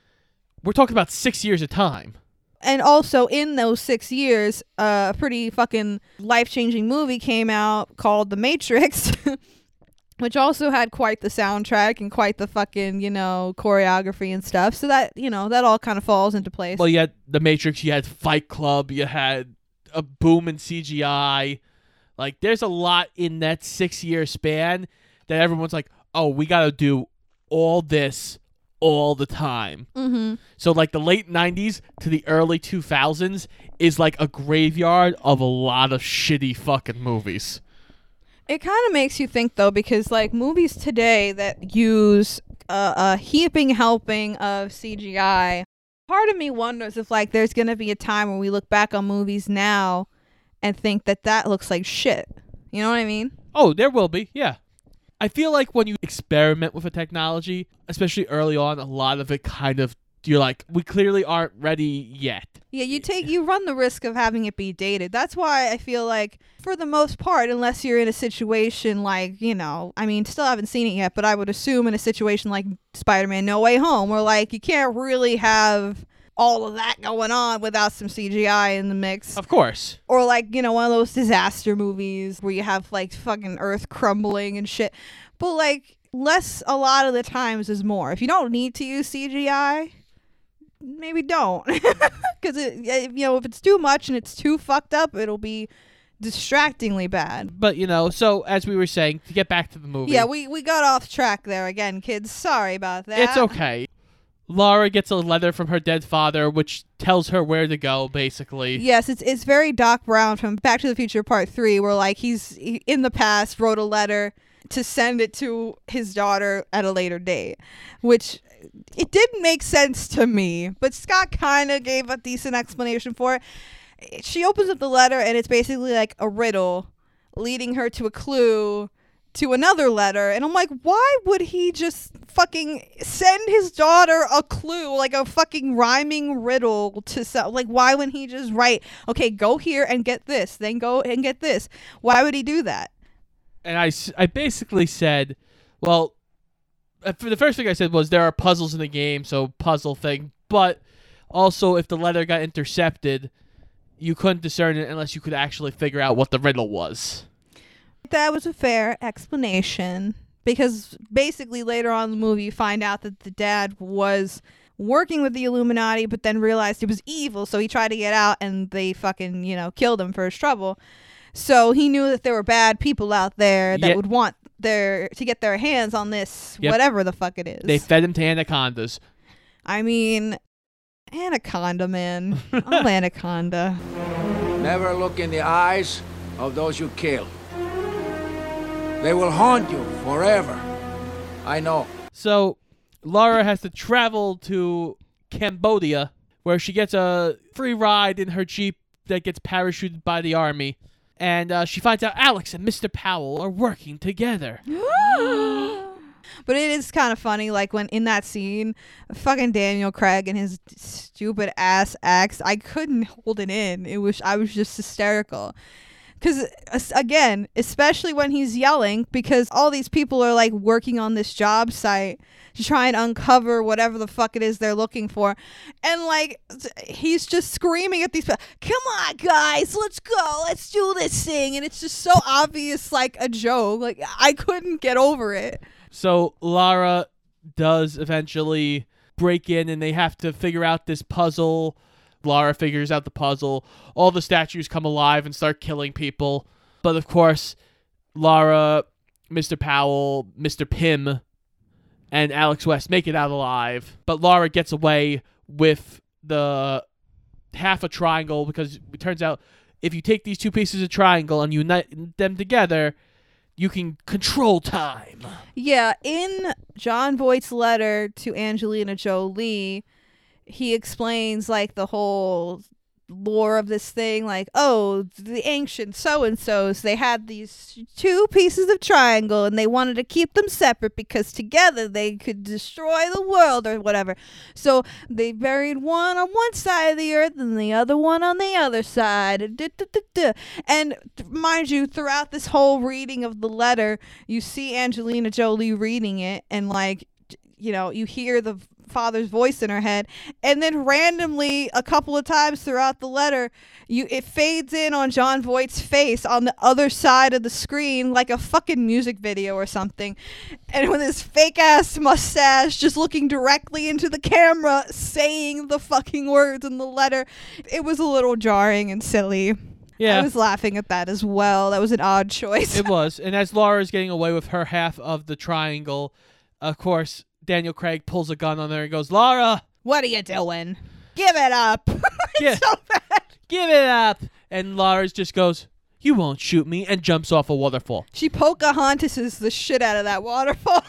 S2: we're talking about 6 years of time.
S1: And also, in those 6 years, a pretty fucking life-changing movie came out called The Matrix. which also had quite the soundtrack and quite the fucking, choreography and stuff. So that, that all kind of falls into place.
S2: Well, you had The Matrix, you had Fight Club, you had a boom in CGI. Like, there's a lot in that 6-year span that everyone's like, oh, we got to do all this all the time.
S1: Mm-hmm.
S2: So, like, the late 90s to the early 2000s is like a graveyard of a lot of shitty fucking movies.
S1: It kind of makes you think, though, because, like, movies today that use a heaping helping of CGI, part of me wonders if, like, there's going to be a time where we look back on movies now and think that looks like shit. You know what I mean?
S2: Oh, there will be, yeah. I feel like when you experiment with a technology, especially early on, a lot of it kind of, you're like, we clearly aren't ready yet.
S1: Yeah, you run the risk of having it be dated. That's why I feel like, for the most part, unless you're in a situation like, still haven't seen it yet, but I would assume in a situation like Spider-Man No Way Home, where, like, you can't really have all of that going on without some CGI in the mix.
S2: Of course.
S1: Or, like, one of those disaster movies where you have, like, fucking earth crumbling and shit. But, like, less a lot of the times is more. If you don't need to use CGI, maybe don't. Because, if it's too much and it's too fucked up, it'll be distractingly bad.
S2: But, so as we were saying, to get back to the movie.
S1: Yeah, we got off track there again, kids. Sorry about that.
S2: It's okay. Laura gets a letter from her dead father, which tells her where to go, basically.
S1: Yes, it's very Doc Brown from Back to the Future Part 3, where, like, he in the past wrote a letter to send it to his daughter at a later date, which it didn't make sense to me, but Scott kind of gave a decent explanation for it. She opens up the letter, and it's basically like a riddle leading her to a clue to another letter, and I'm like, why would he just fucking send his daughter a clue, like a fucking rhyming riddle like, why wouldn't he just write, okay, go here and get this, then go and get this? Why would he do that?
S2: And I basically said, well, the first thing I said was there are puzzles in the game, so puzzle thing, but also if the letter got intercepted, you couldn't discern it unless you could actually figure out what the riddle was.
S1: That was a fair explanation, because basically later on in the movie you find out that the dad was working with the Illuminati but then realized it was evil, so he tried to get out and they fucking, killed him for his trouble. So he knew that there were bad people out there that would want to get their hands on this, whatever the fuck it is.
S2: They fed him to anacondas.
S1: I mean, Anaconda, man. I'm Anaconda.
S7: Never look in the eyes of those you kill. They will haunt you forever. I know.
S2: So, Laura has to travel to Cambodia, where she gets a free ride in her Jeep that gets parachuted by the army. And she finds out Alex and Mr. Powell are working together.
S1: But it is kind of funny, like, when in that scene, fucking Daniel Craig and his stupid ass axe, I couldn't hold it in. I was just hysterical. Because, again, especially when he's yelling, because all these people are, like, working on this job site to try and uncover whatever the fuck it is they're looking for. And, like, he's just screaming at these people, come on, guys, let's go, let's do this thing. And it's just so obvious, like, a joke. Like, I couldn't get over it.
S2: So, Lara does eventually break in, and they have to figure out this puzzle. Lara figures out the puzzle. All the statues come alive and start killing people. But of course, Lara, Mr. Powell, Mr. Pym, and Alex West make it out alive. But Lara gets away with the half a triangle, because it turns out if you take these two pieces of triangle and unite them together, you can control time.
S1: Yeah, in Jon Voight's letter to Angelina Jolie, he explains, like, the whole lore of this thing, like, oh, the ancient so-and-sos, they had these two pieces of triangle and they wanted to keep them separate because together they could destroy the world or whatever. So they buried one on one side of the earth and the other one on the other side. And mind you, throughout this whole reading of the letter, you see Angelina Jolie reading it, and, like, you hear the father's voice in her head, and then randomly a couple of times throughout the letter it fades in on Jon Voight's face on the other side of the screen like a fucking music video or something, and with his fake ass mustache just looking directly into the camera saying the fucking words in the letter. It was a little jarring and silly.
S2: Yeah.
S1: I was laughing at that as well. That was an odd choice.
S2: It was. And as Laura's getting away with her half of the triangle, of course, Daniel Craig pulls a gun on her and goes, "Laura,
S1: what are you doing? Give it up."
S2: Yeah.
S1: It's so bad.
S2: give it up." And Laura just goes, "You won't shoot me," and jumps off a waterfall.
S1: She Pocahontases the shit out of that waterfall.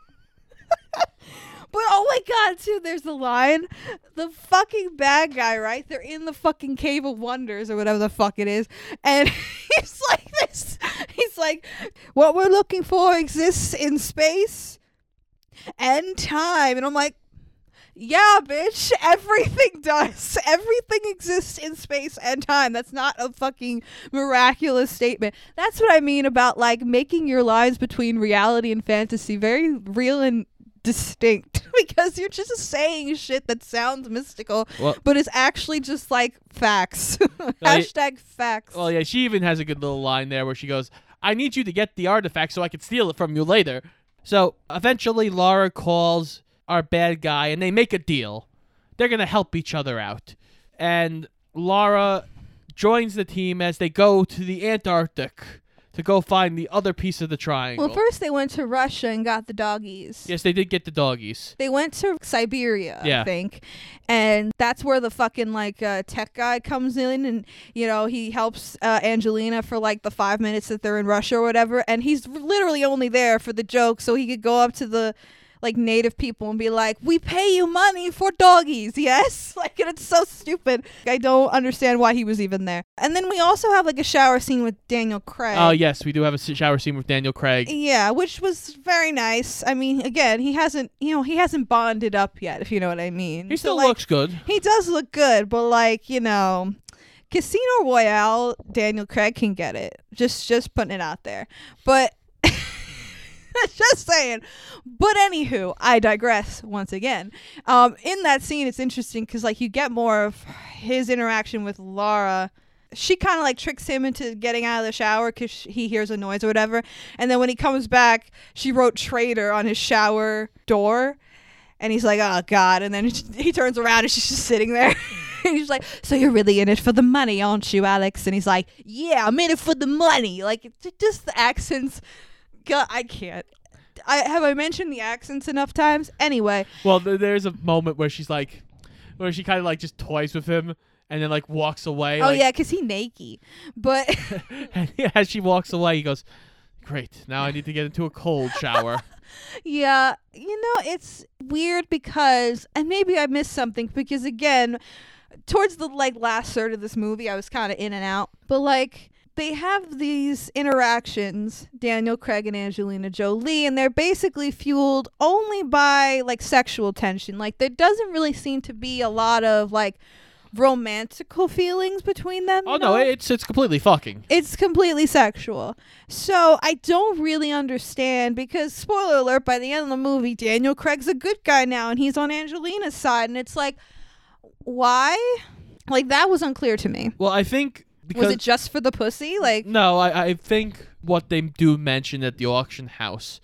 S1: But oh my god, too, there's the line. The fucking bad guy, right? They're in the fucking Cave of Wonders or whatever the fuck it is. And he's like this. He's like, "What we're looking for exists in space and time." And I'm like, yeah, bitch, everything does. Everything exists in space and time. That's not a fucking miraculous statement. That's what I mean about like making your lines between reality and fantasy very real and distinct, because you're just saying shit that sounds mystical, but it's actually just like facts. Hashtag facts.
S2: Well, yeah, she even has a good little line there where she goes, "I need you to get the artifact so I can steal it from you later." So eventually Laura calls our bad guy and they make a deal. They're going to help each other out. And Laura joins the team as they go to the Antarctic to go find the other piece of the triangle.
S1: Well, first they went to Russia and got the doggies.
S2: Yes, they did get the doggies.
S1: They went to Siberia,
S2: Yeah.
S1: I think. And that's where the fucking tech guy comes in, and he helps Angelina for like the 5 minutes that they're in Russia or whatever, and he's literally only there for the joke so he could go up to the like native people and be like, "We pay you money for doggies, yes?" Like, and it's so stupid. I don't understand why he was even there. And then we also have like a shower scene with Daniel Craig.
S2: Oh, yes, we do have a shower scene with Daniel Craig.
S1: Yeah, which was very nice. I mean, again, he hasn't bonded up yet, if you know what I mean.
S2: He still
S1: like,
S2: looks good.
S1: He does look good, but like, Casino Royale, Daniel Craig can get it. Just putting it out there. But just saying. But anywho, I digress once again. In that scene, it's interesting because like you get more of his interaction with Laura. She kind of like tricks him into getting out of the shower because he hears a noise or whatever. And then when he comes back, she wrote "traitor" on his shower door. And he's like, "Oh, God." And then he turns around and she's just sitting there. And he's like, "So you're really in it for the money, aren't you, Alex?" And he's like, "Yeah, I'm in it for the money." Like, just the accents. God, I can't. Have I mentioned the accents enough times? Anyway.
S2: Well, there's a moment where she kind of like just toys with him and then like walks away.
S1: Oh, yeah, because he naked. But
S2: and as she walks away, he goes, "Great, now I need to get into a cold shower."
S1: Yeah, it's weird because, and maybe I missed something because again, towards the like last third of this movie, I was kind of in and out. But like, they have these interactions, Daniel Craig and Angelina Jolie, and they're basically fueled only by like sexual tension. Like, there doesn't really seem to be a lot of like romantical feelings between them.
S2: Oh no, it's completely fucking.
S1: It's completely sexual. So I don't really understand because, spoiler alert, by the end of the movie, Daniel Craig's a good guy now and he's on Angelina's side, and it's like, why? Like, that was unclear to me.
S2: Well, I think because
S1: was it just for the pussy? Like,
S2: no, I think what they do mention at the auction house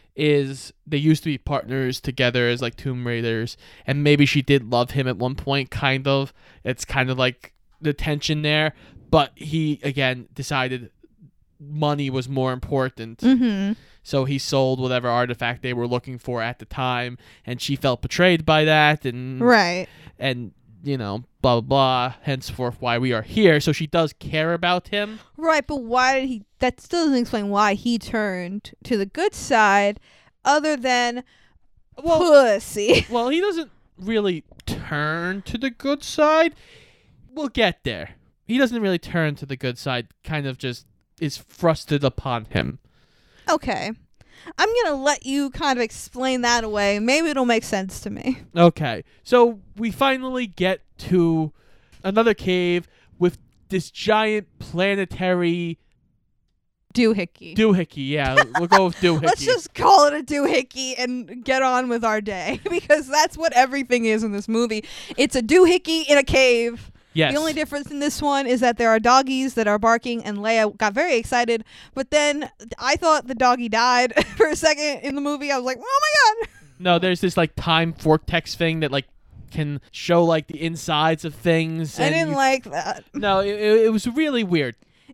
S2: is they used to be partners together as like Tomb Raiders, and maybe she did love him at one point, kind of. It's kind of like the tension there, but he again decided money was more important.
S1: mm-hmm.
S2: So he sold whatever artifact they were looking for at the time, and she felt betrayed by that, and
S1: Right.
S2: And blah blah blah, henceforth why we are here. So she does care about him.
S1: Right, but why did he? That still doesn't explain why he turned to the good side, other than pussy.
S2: Well, he doesn't really turn to the good side. We'll get there. He doesn't really turn to the good side. Kind of just is thrusted upon him.
S1: Okay. I'm going to let you kind of explain that away. Maybe it'll make sense to me.
S2: Okay. So we finally get to another cave with this giant planetary
S1: Doohickey.
S2: Doohickey, yeah. We'll go with Doohickey.
S1: Let's just call it a doohickey and get on with our day because that's what everything is in this movie. It's a doohickey in a cave.
S2: Yes.
S1: The only difference in this one is that there are doggies that are barking, and Leia got very excited. But then I thought the doggy died for a second in the movie. I was like, oh my God.
S2: No, there's this like time vortex thing that like can show like the insides of things.
S1: I didn't like that.
S2: No, it was really weird.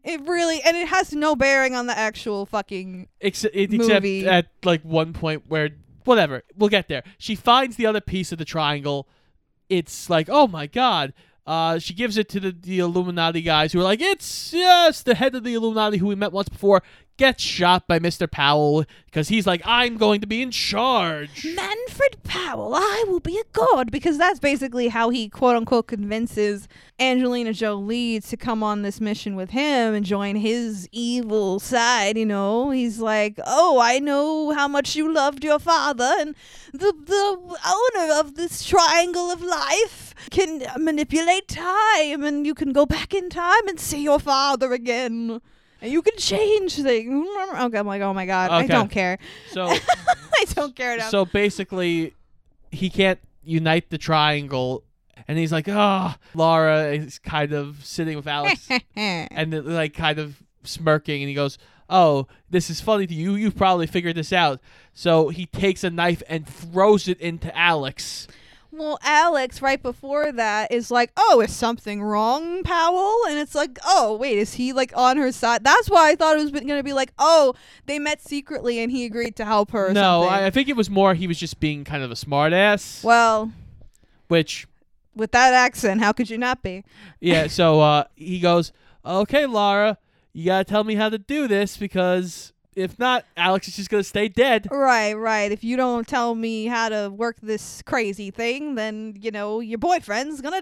S1: And it has no bearing on the actual fucking
S2: Except
S1: movie.
S2: at like one point where, whatever, we'll get there. She finds the other piece of the triangle. It's like, oh my God. She gives it to the Illuminati guys who are like, it's the head of the Illuminati who we met once before gets shot by Mr. Powell because he's like, I'm going to be in charge.
S1: Manfred Powell, I will be a god, because that's basically how he quote unquote convinces Angelina Jolie to come on this mission with him and join his evil side. You know, he's like, oh, I know how much you loved your father, and the owner of this triangle of life can manipulate time, and you can go back in time and see your father again. And you can change things. Okay, I'm like, oh my God, I don't care.
S2: So
S1: I don't care enough.
S2: So basically, he can't unite the triangle, and he's like, Laura is kind of sitting with Alex, and then, like kind of smirking, and he goes, oh, this is funny to you. You've probably figured this out. So he takes a knife and throws it into Alex.
S1: Well, Alex, right before that, is like, oh, is something wrong, Powell? And it's like, oh, wait, is he, like, on her side? That's why I thought it was going to be like, oh, they met secretly and he agreed to help her or something.
S2: I think it was more he was just being kind of a smartass.
S1: Well,
S2: which,
S1: with that accent, how could you not be?
S2: Yeah, so he goes, okay, Laura, you got to tell me how to do this, because if not, Alex is just going to stay dead.
S1: Right. If you don't tell me how to work this crazy thing, then, you know, your boyfriend's going to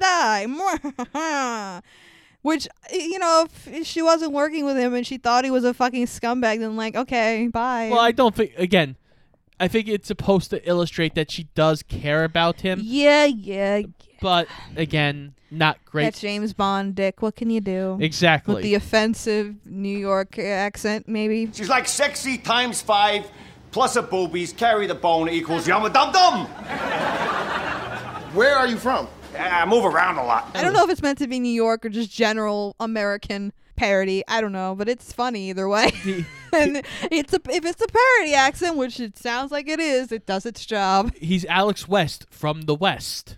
S1: die. Which, you know, if she wasn't working with him and she thought he was a fucking scumbag, then, like, okay, bye.
S2: Well, I don't think, again, I think it's supposed to illustrate that she does care about him.
S1: Yeah.
S2: But, again, not great.
S1: That's James Bond, Dick. What can you do?
S2: Exactly.
S1: With the offensive New York accent, maybe?
S4: She's like sexy times 5 plus a boobies, carry the bone equals yum a dum dum.
S8: Where are you from?
S4: I move around a lot.
S1: I don't know if it's meant to be New York or just general American parody. I don't know, but it's funny either way. And if it's a parody accent, which it sounds like it is, it does its job.
S2: He's Alex West from the West.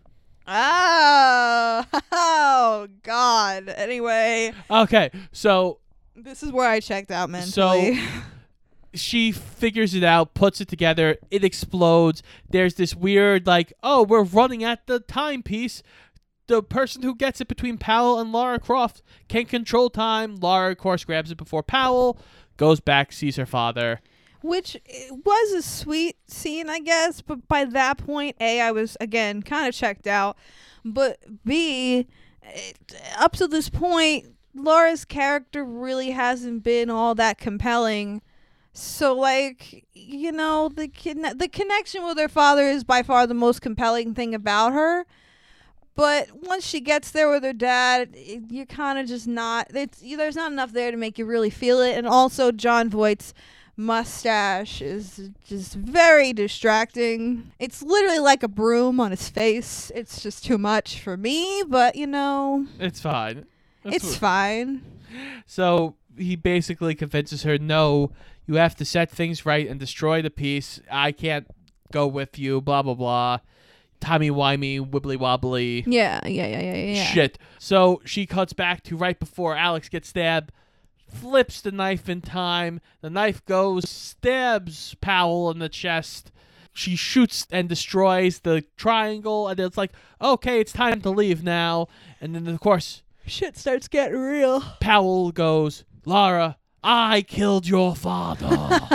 S1: Oh, God. Anyway.
S2: Okay, so
S1: this is where I checked out mentally.
S2: So she figures it out, puts it together, it explodes. There's this weird, like, oh, we're running at the timepiece. The person who gets it between Powell and Lara Croft can control time. Lara, of course, grabs it before Powell, goes back, sees her father.
S1: Which was a sweet scene, I guess. But by that point, A, I was, again, kind of checked out. But B, up to this point, Laura's character really hasn't been all that compelling. So, like, you know, the connection with her father is by far the most compelling thing about her. But once she gets there with her dad, you're kind of just not... There's not enough there to make you really feel it. And also, Jon Voight's mustache is just very distracting. It's literally like a broom on his face. It's just too much for me, but you know,
S2: it's fine.
S1: It's fine.
S2: So he basically convinces her, no, you have to set things right and destroy the piece. I can't go with you, blah blah blah. Timey-wimey, wibbly-wobbly.
S1: Yeah.
S2: Shit. So she cuts back to right before Alex gets stabbed, flips the knife in time. The knife goes, stabs Powell in the chest. She shoots and destroys the triangle, and it's like, okay, it's time to leave now. And then, of course,
S1: shit starts getting real.
S2: Powell goes, Lara, I killed your father.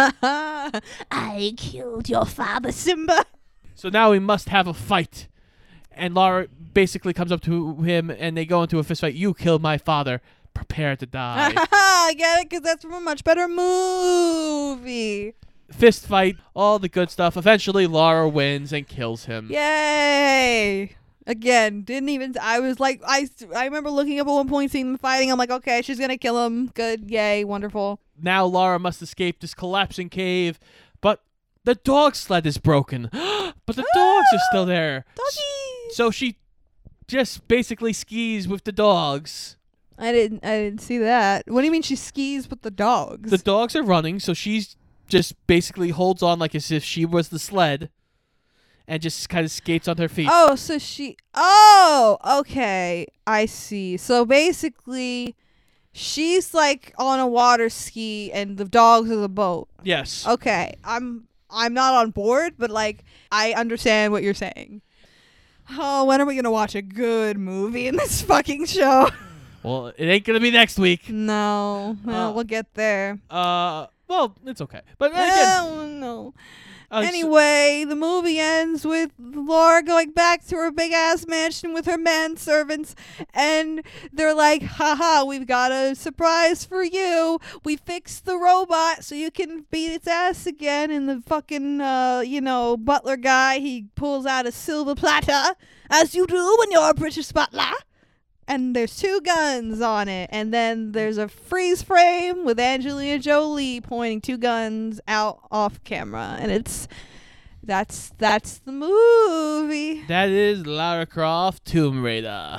S1: I killed your father, Simba. So
S2: now we must have a fight. And Lara basically comes up to him, and they go into a fist fight. You killed my father. Prepare to die.
S1: I get it, because that's from a much better movie.
S2: Fist fight, all the good stuff. Eventually, Lara wins and kills him.
S1: Yay! Again, didn't even. I was like, I remember looking up at one point, seeing them fighting. I'm like, okay, she's gonna kill him. Good, yay, wonderful.
S2: Now Lara must escape this collapsing cave, but the dog sled is broken. But the dogs are still there.
S1: Doggies.
S2: So she just basically skis with the dogs.
S1: I didn't see that. What do you mean she skis with the dogs?
S2: The dogs are running, so she's just basically holds on like as if she was the sled and just kind of skates on her feet.
S1: Oh, so she... Oh, okay. I see. So basically, she's like on a water ski and the dogs are the boat.
S2: Yes.
S1: Okay. I'm not on board, but like, I understand what you're saying. Oh, when are we going to watch a good movie in this fucking show?
S2: Well, it ain't going to be next week.
S1: No. Well, we'll get there.
S2: Well, it's okay. But again...
S1: No. Anyway, the movie ends with Laura going back to her big-ass mansion with her manservants, and they're like, haha, we've got a surprise for you. We fixed the robot so you can beat its ass again. And the fucking, butler guy, he pulls out a silver platter, as you do when you're a British butler. And there's 2 guns on it. And then there's a freeze frame with Angelina Jolie pointing 2 guns out off camera. And that's the movie.
S2: That is Lara Croft Tomb Raider.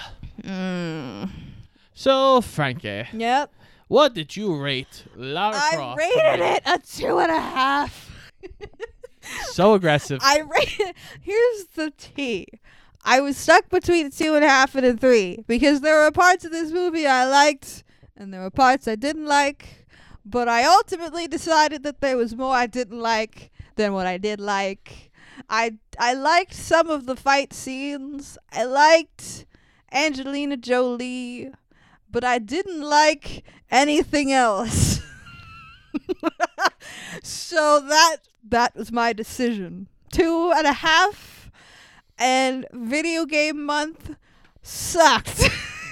S2: So, Frankie.
S1: Yep.
S2: What did you rate Lara Croft?
S1: I rated it a 2.5.
S2: So aggressive.
S1: Here's the tea. I was stuck between a 2.5 and a 3 because there were parts of this movie I liked and there were parts I didn't like, but I ultimately decided that there was more I didn't like than what I did like. I liked some of the fight scenes. I liked Angelina Jolie, but I didn't like anything else. So that was my decision. 2.5. And Video Game Month sucked.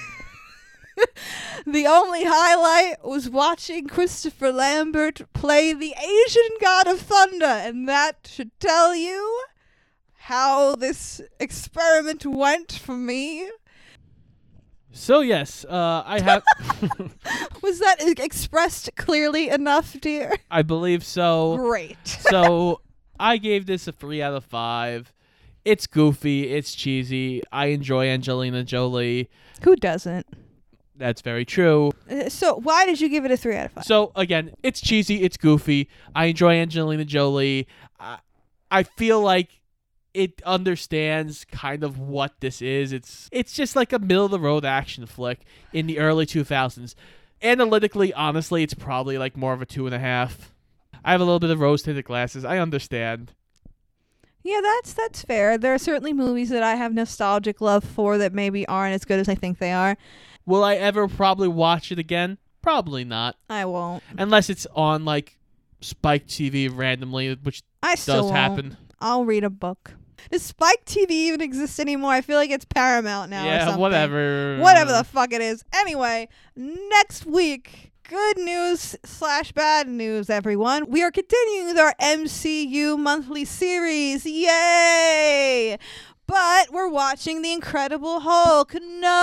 S1: The only highlight was watching Christopher Lambert play the Asian God of Thunder, and that should tell you how this experiment went for me.
S2: So yes, I have...
S1: Was that expressed clearly enough, dear?
S2: I believe so.
S1: Great.
S2: So I gave this a 3 out of 5. It's goofy. It's cheesy. I enjoy Angelina Jolie.
S1: Who doesn't?
S2: That's very true.
S1: So why did you give it a 3 out of 5?
S2: So, again, it's cheesy. It's goofy. I enjoy Angelina Jolie. I feel like it understands kind of what this is. It's just like a middle-of-the-road action flick in the early 2000s. Analytically, honestly, it's probably like more of a 2.5. I have a little bit of rose-tinted glasses. I understand.
S1: Yeah, that's fair. There are certainly movies that I have nostalgic love for that maybe aren't as good as I think they are.
S2: Will I ever probably watch it again? Probably not.
S1: I won't.
S2: Unless it's on, like, Spike TV randomly, which does happen.
S1: I'll read a book. Does Spike TV even exist anymore? I feel like it's Paramount now or something.
S2: Whatever.
S1: Whatever the fuck it is. Anyway, next week... Good news / bad news, everyone. We are continuing with our MCU monthly series. Yay! But we're watching The Incredible Hulk.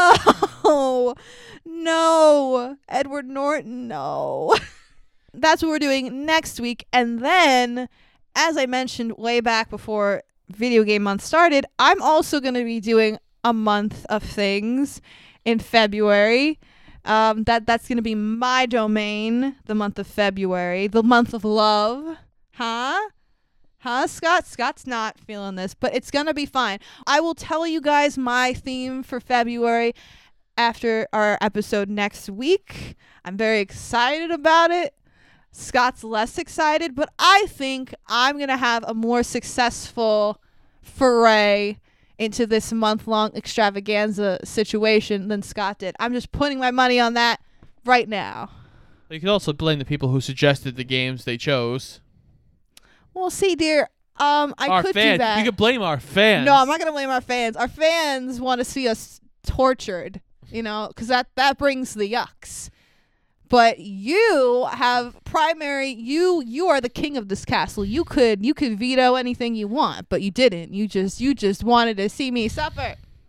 S1: No. Edward Norton, no. That's what we're doing next week. And then, as I mentioned way back before Video Game Month started, I'm also going to be doing a month of things in February. That's going to be my domain, the month of February, the month of love. Huh, Scott? Scott's not feeling this, but it's going to be fine. I will tell you guys my theme for February after our episode next week. I'm very excited about it. Scott's less excited, but I think I'm going to have a more successful foray into this month-long extravaganza situation than Scott did. I'm just putting my money on that right now.
S2: You could also blame the people who suggested the games they chose.
S1: Well, see, dear, I could do that.
S2: You could blame our fans.
S1: No, I'm not going to blame our fans. Our fans want to see us tortured, because that brings the yucks. But you have you are the king of this castle. You could veto anything you want, but you didn't. You just wanted to see me suffer.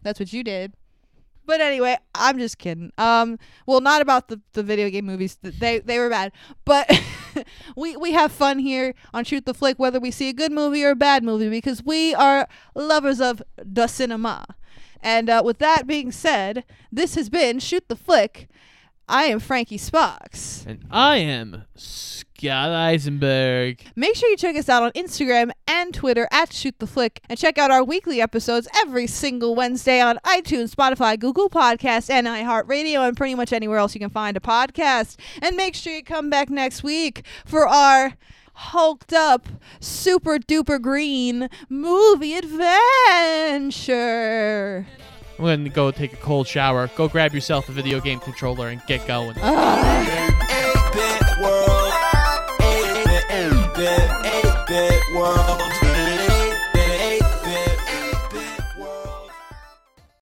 S1: That's what you did. But anyway, I'm just kidding. Well, not about the video game movies. They were bad. But we have fun here on Shoot the Flick, whether we see a good movie or a bad movie, because we are lovers of the cinema. And with that being said, this has been Shoot the Flick. I am Frankie Sparks.
S2: And I am Scott Eisenberg.
S1: Make sure you check us out on Instagram and Twitter at Shoot the Flick, and check out our weekly episodes every single Wednesday on iTunes, Spotify, Google Podcasts, and iHeartRadio, and pretty much anywhere else you can find a podcast. And make sure you come back next week for our hulked up, super duper green movie adventure.
S2: I'm going to go take a cold shower. Go grab yourself a video game controller and get going.
S8: 8-bit world. 8-bit world.